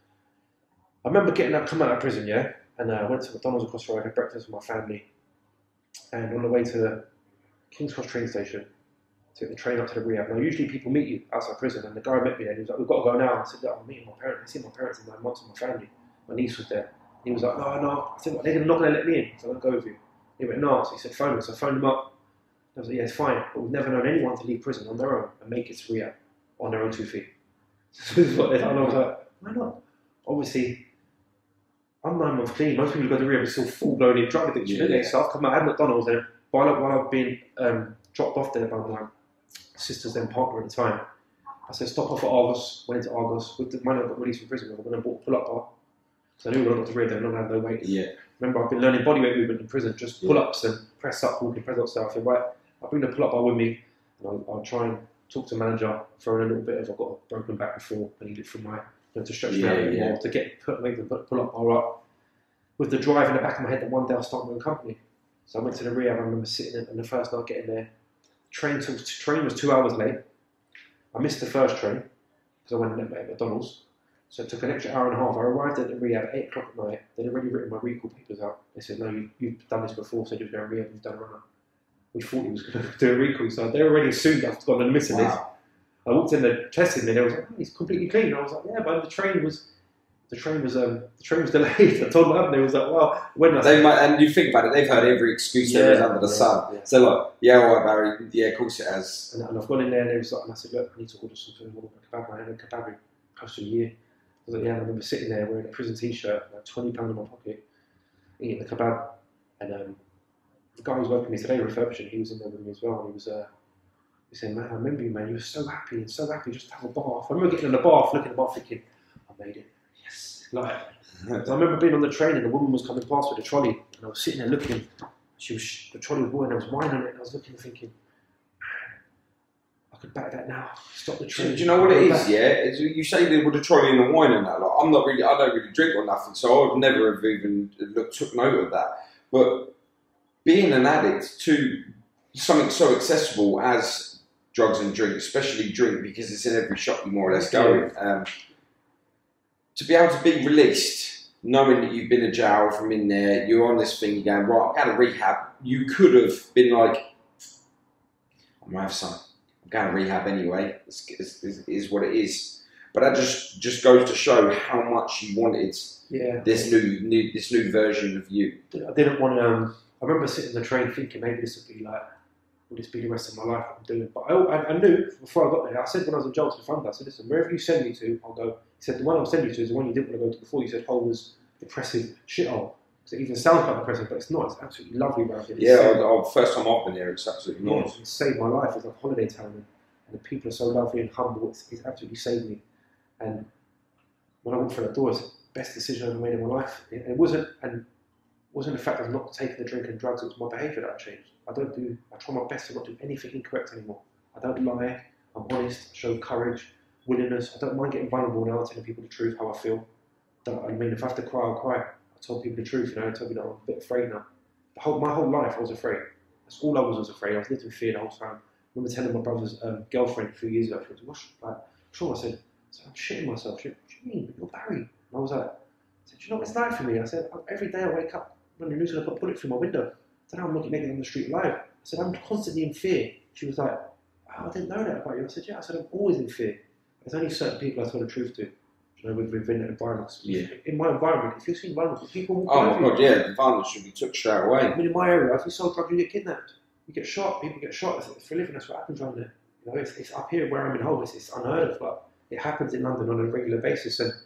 I remember coming out of prison, and I went to McDonald's across the road, had breakfast with my family, and on the way to the King's Cross train station, took the train up to the rehab. Now usually people meet you outside prison, and the guy met me there, and he was like, "We've got to go now." I said, "Look, I'm meeting my parents. I see my parents in 9 months with my family. My niece was there." He was like, "No." I said, "Well, they're not going to let me in, so I'll go with you." He went, "No." So he said, "Phone them." So I phoned him up. I was like, "Yeah, it's fine, but we've never known anyone to leave prison on their own and make it to rehab on their own 2 feet." So this is what they thought, and I was like, "Why not?" Obviously, I'm 9 months clean. Most people who go to rehab are still full-blown in drug addiction, don't they? So I've come out, I had McDonald's, and while I've been dropped off there by my sister's then partner at the time, I said, "Stop off at Argos." Went into Argos with the money I got released from prison. I went and bought a pull-up bar. So I knew when I got to rehab, they were not going to have no weight. Yeah. Remember, I've been learning bodyweight movement in prison, just pull-ups and press up, walking, press up stuff. I said, right, I'll bring the pull-up bar with me, and I'll try and talk to the manager, throw in a little bit of, I've got a broken back before, I need it for my, to stretch me out a bit more, to make the pull-up bar up. With the drive in the back of my head that one day I'll start my own company. So I went to the rehab. I remember sitting in, and the first night getting there, train was 2 hours late. I missed the first train because I went and met at McDonald's. So it took an extra hour and a half. I arrived at the rehab at 8 o'clock at night. They'd already written my recall papers out. They said, "No, you've done this before, so you're going to rehab, you've done a runner." We thought he was going to do a recall, so they already assumed I've got an missing this. I walked in, they tested me, they was like, "Oh, he's completely clean." I was like, "Yeah, but the train was delayed." I told them what happened. They was like, "Well, when I..." And you think about it, they've heard every excuse there is under the sun. Yeah. So like, "Yeah, all right, Barry. Yeah, of course it has." And I've gone in there, and they was like, and I said, "Look, I need to order something. I want a kebab." I had a kebab close to a year. I was like, "Yeah." And I remember sitting there wearing a prison t-shirt, like £20 in my pocket, eating the kebab. And the guy who's working with me today, refurbishing, he was in there with me as well. And he said, "Man, I remember you, man. You were so happy just to have a bath." I remember getting in the bath, looking at the bath, thinking, "I made it. Yes." Like, so I remember being on the train, and the woman was coming past with a trolley, and I was sitting there looking. The trolley was going, and I was winding on it, and I was looking, thinking, I could back that now. Stop the train. Do you know what it is? Yeah, you say they would have tried in the wine and that. Like, I don't really drink or nothing, so I would never have even took note of that. But being an addict to something so accessible as drugs and drink, especially drink, because it's in every shop you more or less go in, to be able to be released, knowing that you've been in jail from in there, you're on this thing, you're going, right, I'm going to rehab. You could have been like, I'm going to have some. I'm going to rehab anyway. It is what it is. But that just goes to show how much you wanted this new version of you. I didn't want to. I remember sitting in the train thinking maybe this would be like, will this be the rest of my life? What I'm doing, but I knew before I got there. I said when I was in jail to the front, I said, "Listen, wherever you send me to, I'll go." He said, "The one I'll send you to is the one you didn't want to go to before." You said, "Oh, was depressive shithole." So it even sounds like depressive, but it's not. It's absolutely lovely around here. First time I've been here, it's absolutely nice. It saved my life. It's like a holiday town, and the people are so lovely and humble. It's absolutely saved me. And when I walked through that door, it's the best decision I've ever made in my life. It wasn't the fact of not taking the drink and drugs. It was my behaviour that I changed. I try my best to not do anything incorrect anymore. I don't lie. I'm honest. Show courage, willingness. I don't mind getting vulnerable now, telling people the truth, how I feel. I mean, if I have to cry, I'll cry. I told people the truth. I told people that I'm a bit afraid now. My whole life, I was afraid. That's all I was afraid. I was living in fear the whole time. I remember telling my brother's girlfriend a few years ago, she was like, "Sure," I said, "I'm shitting myself." She said, "What do you mean? You're Barry." And I was like, "Do you know what it's like for me?" I said, "Every day I wake up, when the news going to put a bullet through my window. I don't know, I'm looking naked on the street alive." I said, "I'm constantly in fear." She was like, "Oh, I didn't know that about you." I said, "Yeah." I said, "I'm always in fear. There's only certain people I tell the truth to. Within that environment." Yeah. In my environment, if you see vulnerable people, oh my god, yeah, the violence should be took straight away. I mean, in my area, if you sell drugs, you get kidnapped. You get shot. People get shot. It's for a living. That's what happens around there. It's up here where I'm in Hull. It's unheard of, but it happens in London on a regular basis, and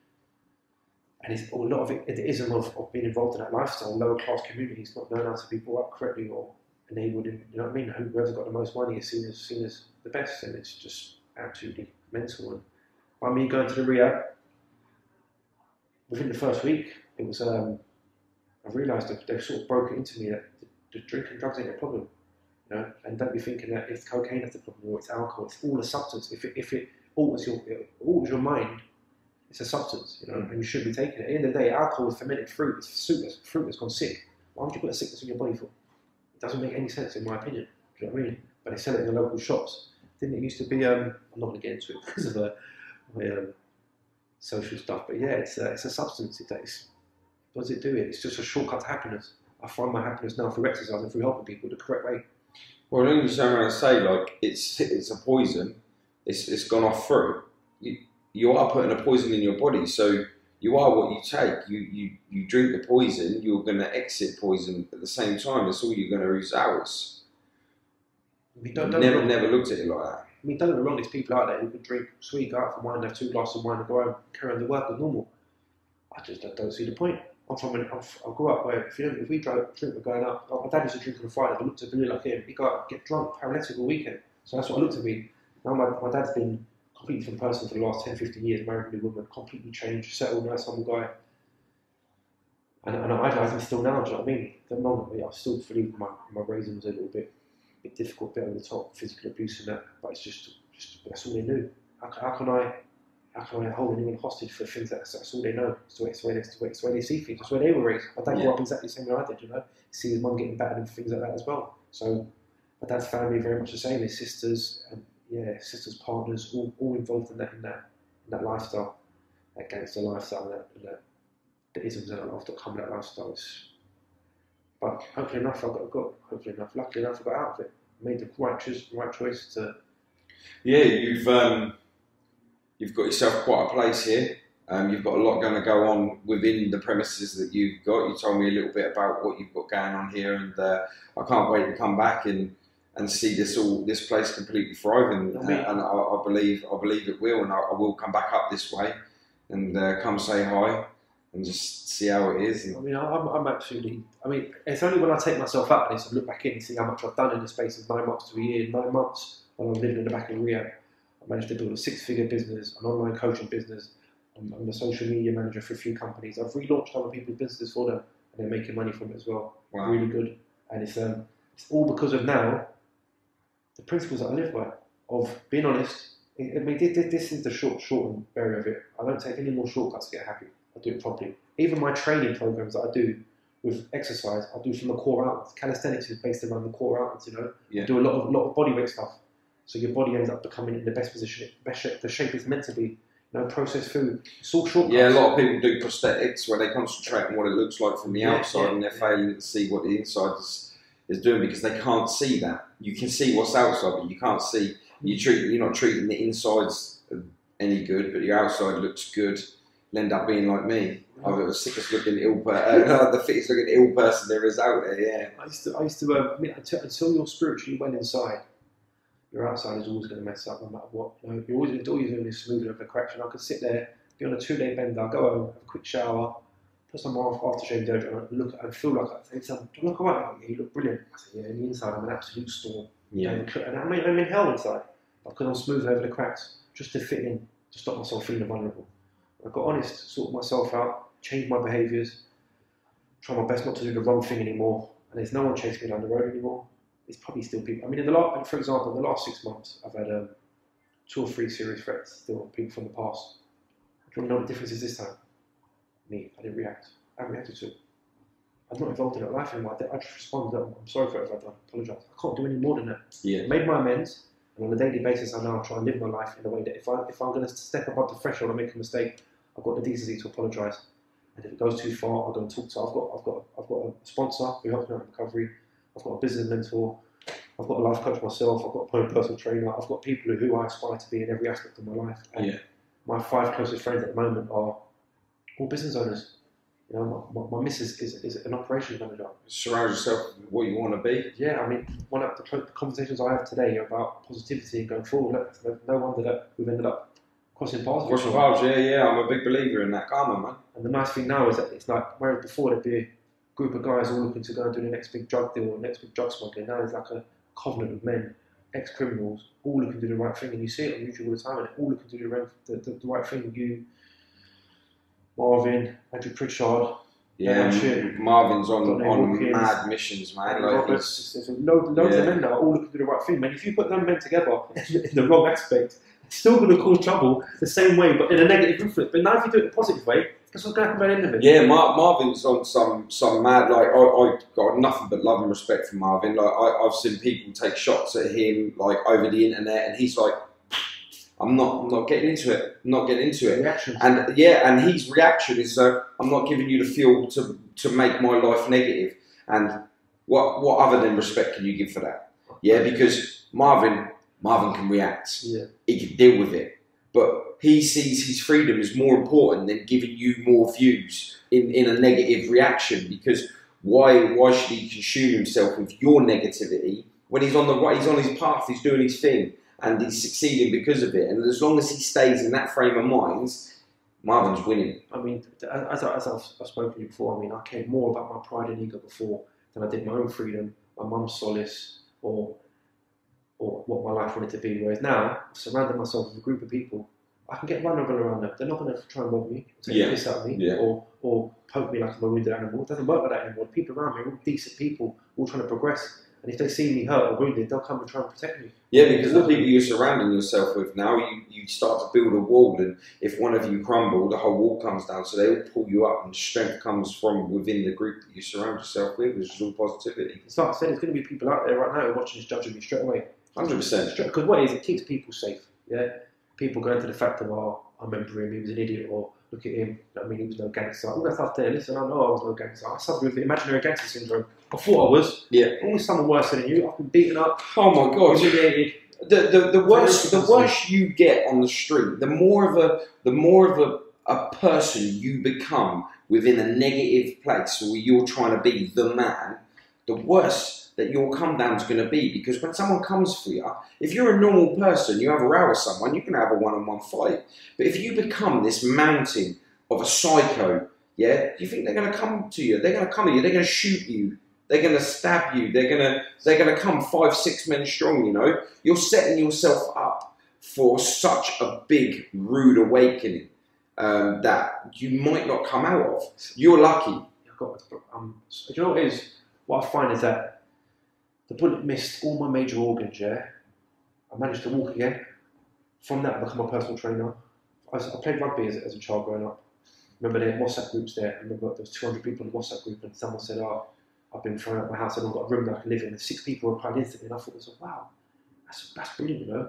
it's a lot of it, the ism of being involved in that lifestyle. Lower class communities not knowing how to be brought up correctly or enabled. You know what I mean? Whoever's got the most money is seen as the best, and it's just absolutely mental. And by me going to the rehab, within the first week, it was I realised that they've sort of broken into me that the drinking drugs ain't a problem, and don't be thinking that it's cocaine that's the problem or it's alcohol. It's all a substance. If it alters your mind, It's a substance, you know, and you should be taking it. At the end of the day, alcohol is fermented fruit. It's fruit that's gone sick. Why would you put a sickness in your body for? It doesn't make any sense, in my opinion. Do you know what I mean? But they sell it in the local shops. Didn't it used to be? I'm not going to get into it because of my social stuff. But yeah, it's a substance. What does it do? It's just a shortcut to happiness. I find my happiness now through exercise and through helping people the correct way. Well, then you turn around and say, like, it's a poison, it's gone off through. You are putting a poison in your body, so you are what you take. You drink the poison, you're going to exit poison at the same time. That's all you're going to lose hours. Never looked at it like that. I mean, don't get me wrong, there's people out there who can drink sweet, go out for wine, have 2 glasses of wine and go home, carry on the work as normal. I just don't see the point. I grew up where if we drink, we're going out. My dad used to drink on a Friday, but looked at me like him. He'd go out, get drunk, paralytic all weekend. So that's what I looked at me. Now my dad's been a completely different person for the last 10, 15 years, married a new woman, completely changed, settled, nice, humble guy. And I idolise him still now, do you know what I mean? Don't know me, I still believe my raising was a little bit difficult, a bit over the top, physical abuse and that, but it's just that's all they knew. How can I hold anyone hostage for things that's all they know? It's the way they see things. It's the way they were raised. My dad grew up exactly the same way I did, you know. See his mum getting battered and things like that as well. So my dad's family very much the same. His sisters and sisters, partners, all involved in that lifestyle, that gangster lifestyle, and the isms that come with that lifestyle. But hopefully enough, luckily enough, I got out of it. Made the right choice to. Yeah, you've got yourself quite a place here. You've got a lot going to go on within the premises that you've got. You told me a little bit about what you've got going on here, and I can't wait to come back and see this place completely thriving. And I believe it will, and I will come back up this way and come say hi and just see how it is. I mean, I'm absolutely. I mean, it's only when I take myself out of this and look back in and see how much I've done in the space of 9 months to a year. 9 months while I'm living in the back of rehab, I managed to build a 6-figure business, an online coaching business. I'm a social media manager for a few companies. I've relaunched other people's businesses for them, and they're making money from it as well. Wow. Really good. And it's all because of now the principles that I live by of being honest. I mean, this is the short and berry of it. I don't take any more shortcuts to get happy. I do it properly. Even my training programs that I do with exercise, I do from the core outlets. Calisthenics is based around the core outlets, you know. Yeah. I do a lot of body weight stuff. So your body ends up becoming in the best position, the shape it's meant to be. You know, processed food. It's all shortcuts. Yeah, a lot of people do prosthetics where they concentrate on what it looks like from the outside and they're failing to see what the inside is doing because they can't see that. You can see what's outside, but you can't see. You're not treating the insides any good, but your outside looks good. You'll end up being like me. I'm the sickest looking the fittest looking ill person there is out there. Yeah. I used to. I mean, until you're spiritually well inside, your outside is always going to mess up no matter what. You know, you're always doing this smoothing of the correction. I could sit there, be on a 2-day bender, go home, have a quick shower, put some aftershave deodorant, and look and feel like I say, "Do you look alright? Yeah, you look brilliant." I say, "Yeah, in the inside, I'm an absolute storm." Yeah. And I'm in hell inside because I'm smoothing over the cracks just to fit in, to stop myself feeling vulnerable. I got honest, sort myself out, changed my behaviours, try my best not to do the wrong thing anymore. And there's no one chasing me down the road anymore. There's probably still people. I mean, for example, in the last 6 months, I've had 2 or 3 serious threats. Still, people from the past. Do you know what the difference is this time? Me, I didn't react. I haven't reacted to it. I'm not involved in that life anymore. I just responded. I'm sorry for whatever I've done. I apologise. I can't do any more than that. Yeah. I made my amends, and on a daily basis, I now try and live my life in a way that if I'm going to step above the threshold and make a mistake, I've got the decency to apologise. And if it goes too far, I'll go and talk to. I've got a sponsor who helps me out in recovery. I've got a business mentor. I've got a life coach myself. I've got a personal trainer. I've got people who I aspire to be in every aspect of my life. And my 5 closest friends at the moment are all business owners. You know, my missus is an operations manager. Surround yourself with what you want to be. Yeah, I mean, one of the conversations I have today are about positivity and going forward. No wonder that we've ended up crossing paths. Yeah. I'm a big believer in that karma, man. And the nice thing now is that it's like, whereas before there'd be a group of guys all looking to go and do the next big drug deal or next big drug smuggling, now there's like a covenant of men, ex-criminals, all looking to do the right thing. And you see it on YouTube all the time, and all looking to do the right thing. You, Marvin, Andrew Pritchard. Yeah, Marvin's on mad missions, man. Like Roberts, there's loads of men now all looking to do the right thing. Man, if you put them men together in the wrong aspect, it's still going to cause trouble the same way, but in a negative influence. But now if you do it in a positive way, that's what's going to happen by the end of it. Yeah, Marvin's on some mad, like, I got nothing but love and respect for Marvin. Like, I've seen people take shots at him, like, over the internet, and he's like, I'm not getting into it. I'm not getting into it. Reactions. And yeah, and his reaction is, I'm not giving you the fuel to make my life negative. And what other than respect can you give for that? Yeah, because Marvin can react. Yeah. He can deal with it. But he sees his freedom as more important than giving you more views in a negative reaction. Because why should he consume himself with your negativity when he's on his path, he's doing his thing, and he's succeeding because of it? And as long as he stays in that frame of mind, Marvin's winning. I mean, as I've spoken to you before, I mean, I cared more about my pride and ego before than I did my own freedom, my mum's solace, or what my life wanted to be. Whereas now, I've surrounded myself with a group of people, I can get vulnerable around them. They're not going to try and mob me, take the piss out of me, or poke me like I'm a wounded animal. It doesn't work like that anymore. The people around me are all decent people, all trying to progress. And if they see me hurt or wounded, they'll come and try and protect me. Yeah, because the people you're surrounding yourself with now, you start to build a wall, and if one of you crumble, the whole wall comes down. So they all pull you up, and strength comes from within the group that you surround yourself with, which is all positivity. It's like I said, there's going to be people out there right now who are watching this judging me straight away. 100%. Because what it is, it keeps people safe. Yeah, people going to the fact of, I remember him, he was an idiot, or look at him, I mean, he was no gangster. All that stuff there. Listen, I know I was no gangster. I suffered with the imaginary gangster syndrome. I thought I was. Yeah. Always someone worse than you. I've been beaten up. Oh my God. Humiliated. The worse you get on the street, the more of a person you become within a negative place where you're trying to be the man, the worse that your come down is going to be. Because when someone comes for you, if you're a normal person, you have a row with someone, you can have a one-on-one fight. But if you become this mountain of a psycho, yeah, you think they're going to come to you? They're going to come at you. They're going to shoot you. They're going to stab you. They're going to come 5-6 men strong. You know, you're setting yourself up for such a big, rude awakening that you might not come out of. You're lucky. Do you know what it is? What I find is that the bullet missed all my major organs. Yeah, I managed to walk again. From that, I become a personal trainer. I played rugby as a child growing up. Remember there were WhatsApp groups there. I remember there was 200 people in the WhatsApp group, and someone said, I've been thrown out of my house, I've got a room that I can live in. And 6 people replied instantly, and I thought, wow, that's brilliant, you know.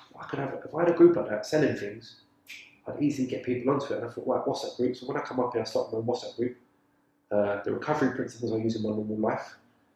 If I had a group like that selling things, I'd easily get people onto it. And I thought, wow, WhatsApp group. So when I come up here, I start my own WhatsApp group. The recovery principles I use in my normal life.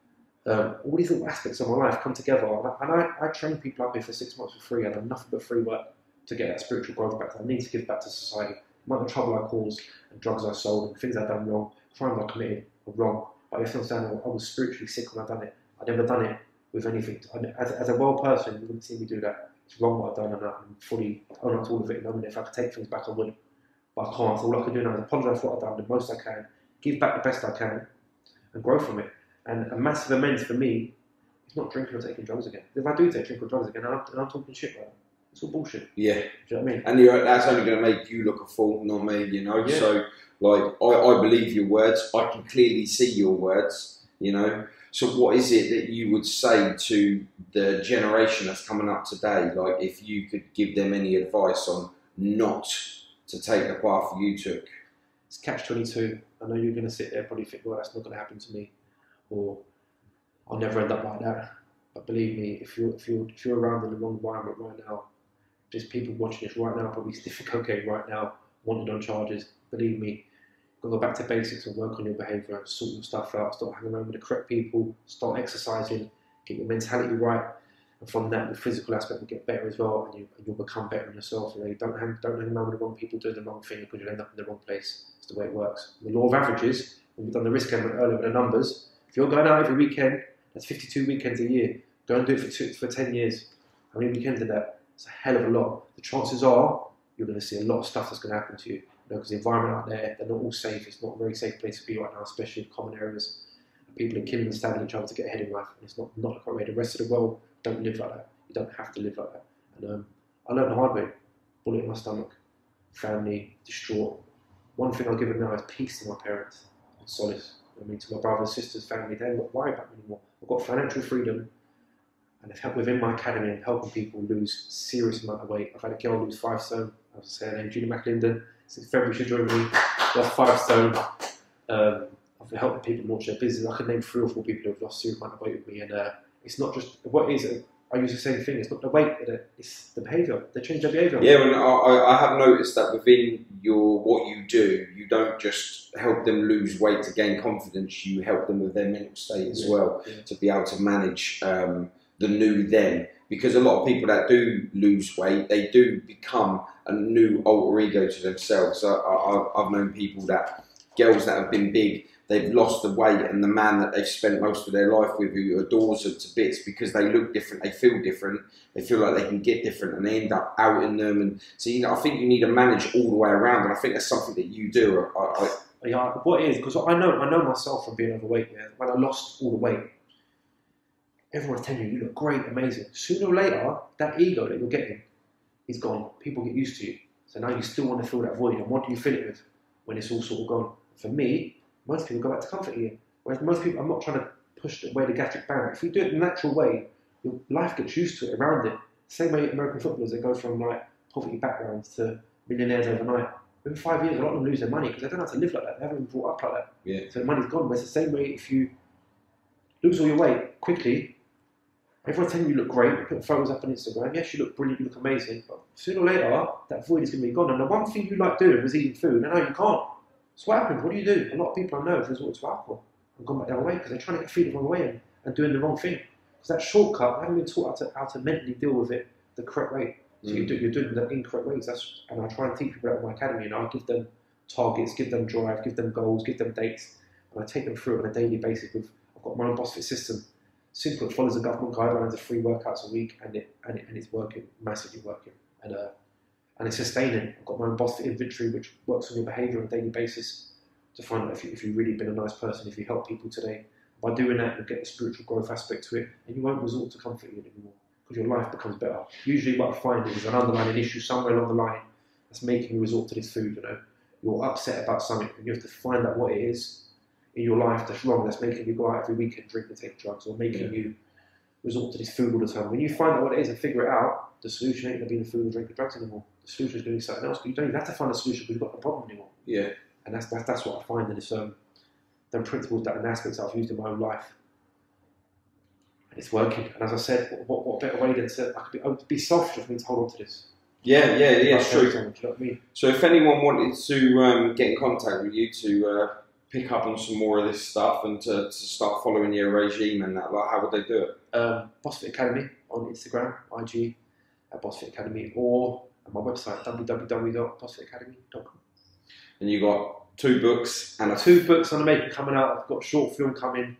All these little aspects of my life come together, and I train people up here for 6 months for free. I have nothing but free work to get that spiritual growth back. I need to give back to society. The amount of trouble I caused, and drugs I sold, and things I've done wrong, crimes I committed were wrong. But if I understand, I was spiritually sick when I done it. I'd never done it with anything. As a well person, you wouldn't see me do that. It's wrong what I've done, and I'm fully own up to all of it. I mean, if I could take things back, I would. But I can't. So all I can do now is apologise for what I've done the most I can, give back the best I can, and grow from it. And a massive amends for me is not drinking or taking drugs again. If I do take drink or drugs again, and I'm talking shit about it, it's all bullshit. Yeah. Do you know what I mean? And that's only going to make you look a fool, not me, you know. Yeah. So, like, I believe your words. I can clearly see your words, you know. So what is it that you would say to the generation that's coming up today? Like, if you could give them any advice on not to take the path you took? It's catch-22. I know you're going to sit there and probably think, well, that's not going to happen to me, or I'll never end up like that. But believe me, if you're around in the wrong environment right now, there's people watching this right now probably sniffing cocaine right now, wanted on charges. Believe me, you've got to go back to basics and work on your behaviour, sort your stuff out, start hanging around with the correct people, start exercising, get your mentality right, and from that the physical aspect will get better as well, and you'll become better in yourself. You know, you don't hang around with the wrong people doing the wrong thing, because you'll end up in the wrong place. It's the way it works. The law of averages, when we've done the risk element earlier with the numbers, if you're going out every weekend, that's 52 weekends a year. Go and do it for 10 years. How many weekends is that? It's a hell of a lot. The chances are you're going to see a lot of stuff that's going to happen to you. Because the environment out there, they're not all safe. It's not a very safe place to be right now, especially in common areas. And people are killing and stabbing each other to get ahead in life. And it's not the correct way. The rest of the world don't live like that. You don't have to live like that. And I learned the hard way. Bullet in my stomach. Family distraught. One thing I'll give them now is peace to my parents and solace. I mean, to my brothers, sisters, family, they don't worry about me anymore. I've got financial freedom. and I've helped within my academy and helping people lose serious amount of weight. I've had a girl lose 5 stone. I was saying her name, Julie McLinden. Since February she joined me, lost 5 stone. I've been helping people launch their business. I could name 3 or 4 people who have lost serious amount of weight with me, and it's not just what is it. I use the same thing. It's not the weight, it's the behaviour. They change their behaviour. Yeah, and I have noticed that within what you do, you don't just help them lose weight to gain confidence. You help them with their mental state as well, to be able to manage the new them. Because a lot of people that do lose weight, they do become a new alter ego to themselves. I've known people girls that have been big, they've lost the weight, and the man that they've spent most of their life with, who adores them to bits because they look different, they feel different, they feel like they can get different, and they end up outing them. And so, I think you need to manage all the way around, and I think that's something that you do. Yeah, what is, because I know myself from being overweight. Yeah, when I lost all the weight, everyone's telling you look great, amazing. Sooner or later, that ego that you're getting is gone. People get used to you, so now you still want to fill that void. And what do you fill it with when it's all sort of gone? For me, most people go back to comfort eating. Whereas most people, I'm not trying to push away the gastric barrier. If you do it the natural way, your life gets used to it, around it. Same way American footballers, they go from like poverty backgrounds to millionaires overnight. Within 5 years, a lot of them lose their money because they don't know how to live like that. They haven't been brought up like that. Yeah. So the money's gone. But it's the same way if you lose all your weight quickly, everyone's telling you look great, you put photos up on Instagram, yes, you look brilliant, you look amazing, but sooner or later, that void is going to be gone. And the one thing you like doing was eating food, and now you can't. So what happens? What do you do? A lot of people I know have resorted to alcohol and gone back the other way because they're trying to get food the wrong way and doing the wrong thing. Because that shortcut, they haven't been taught how to mentally deal with it the correct way. So you're doing the incorrect ways. And I try and teach people that in my academy. I give them targets, give them drive, give them goals, give them dates, and I take them through it on a daily basis. I've got my own BossFit system. Simple, it follows the government guidelines of 3 workouts a week, and it's working, massively working, and it's sustaining. I've got my own BossFit inventory, which works on your behaviour on a daily basis to find out if you've really been a nice person, if you help people today. By doing that, you'll get the spiritual growth aspect to it, and you won't resort to comfort eating anymore because your life becomes better. Usually, what I find is an underlying issue somewhere along the line that's making you resort to this food. You're upset about something, and you have to find out what it is in your life that's wrong, that's making you go out every weekend, drink and take drugs, or making you resort to this food all the time. When you find out what it is and figure it out, the solution ain't going to be the food or drink or drugs anymore. The solution is going to be something else, but you don't even have to find a solution because you've got no problem anymore. Yeah. And that's what I find in this, them principles and aspects that I've used in my own life. And it's working. And as I said, what better way than to I could be selfish of me to hold on to this. Yeah, it's true. Do you know what I mean? So if anyone wanted to get in contact with you to pick up on some more of this stuff and to start following your regime and that, how would they do it? BossFit Academy on Instagram, IG at BossFit Academy, or at my website www.bossfitacademy.com. And you got 2 books and 2 books on the making coming out. I've got a short film coming.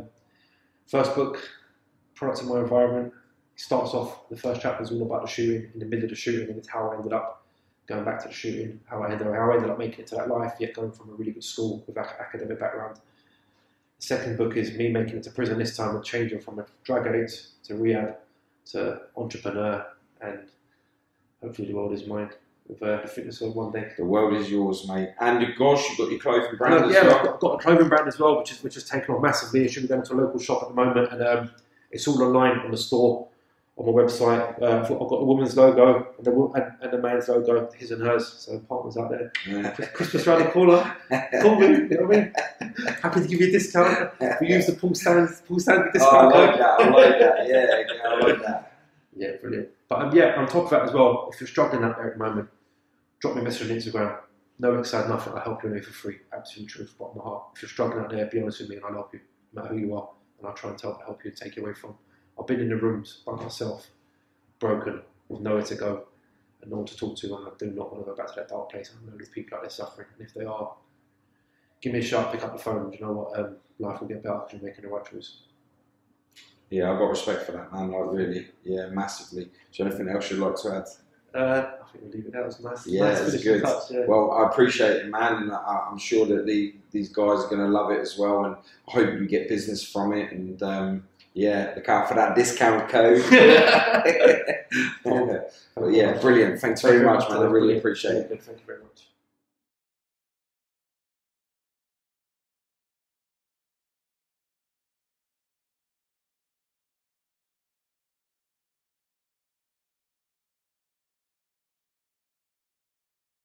First book, Products in My Environment. It starts off, the first chapter is all about the shooting, in the middle of the shooting, and it's how I ended up going back to the shooting, how I ended up making it to that life, yet going from a really good school with academic background. The second book is me making it to prison, this time with changing from a drug addict to rehab to entrepreneur, and hopefully the world is mine with the fitness world one day. The world is yours, mate. And gosh, you've got your clothing brand as well. Yeah, I've got a clothing brand as well, which has taken off massively. It should be going to a local shop at the moment, and it's all online on the store. On my website, I've got the woman's logo and the man's logo, his and hers. So partners out there. Yeah. Christmas around the corner. Call me. You know what I mean? Happy to give you a discount. We use the Paul Stanley discount code. I like that. Yeah, I like that. Yeah, brilliant. But on top of that as well, if you're struggling out there at the moment, drop me a message on Instagram. No excited nothing. I'll help you away for free. Absolute truth, bottom of my heart. If you're struggling out there, be honest with me and I'll help you, no matter who you are, and I'll try and help you and take you away from. I've been in the rooms by myself, broken, with nowhere to go, and no one to talk to, and I do not want to go back to that dark place. I know there's people out there suffering, and if they are, give me a shout, pick up the phone, and you know what, life will get better because you're making the right choice. Yeah, I've got respect for that, man, really, massively. Is there anything else you'd like to add? I think we'll leave it there. That was nice. Yeah, nice it was good. Touch, yeah. Well, I appreciate it, man, and I'm sure that these guys are going to love it as well, and I hope you get business from it, and look out for that discount code. But yeah, brilliant. Thanks very much, man. I really appreciate it. Thank you very much.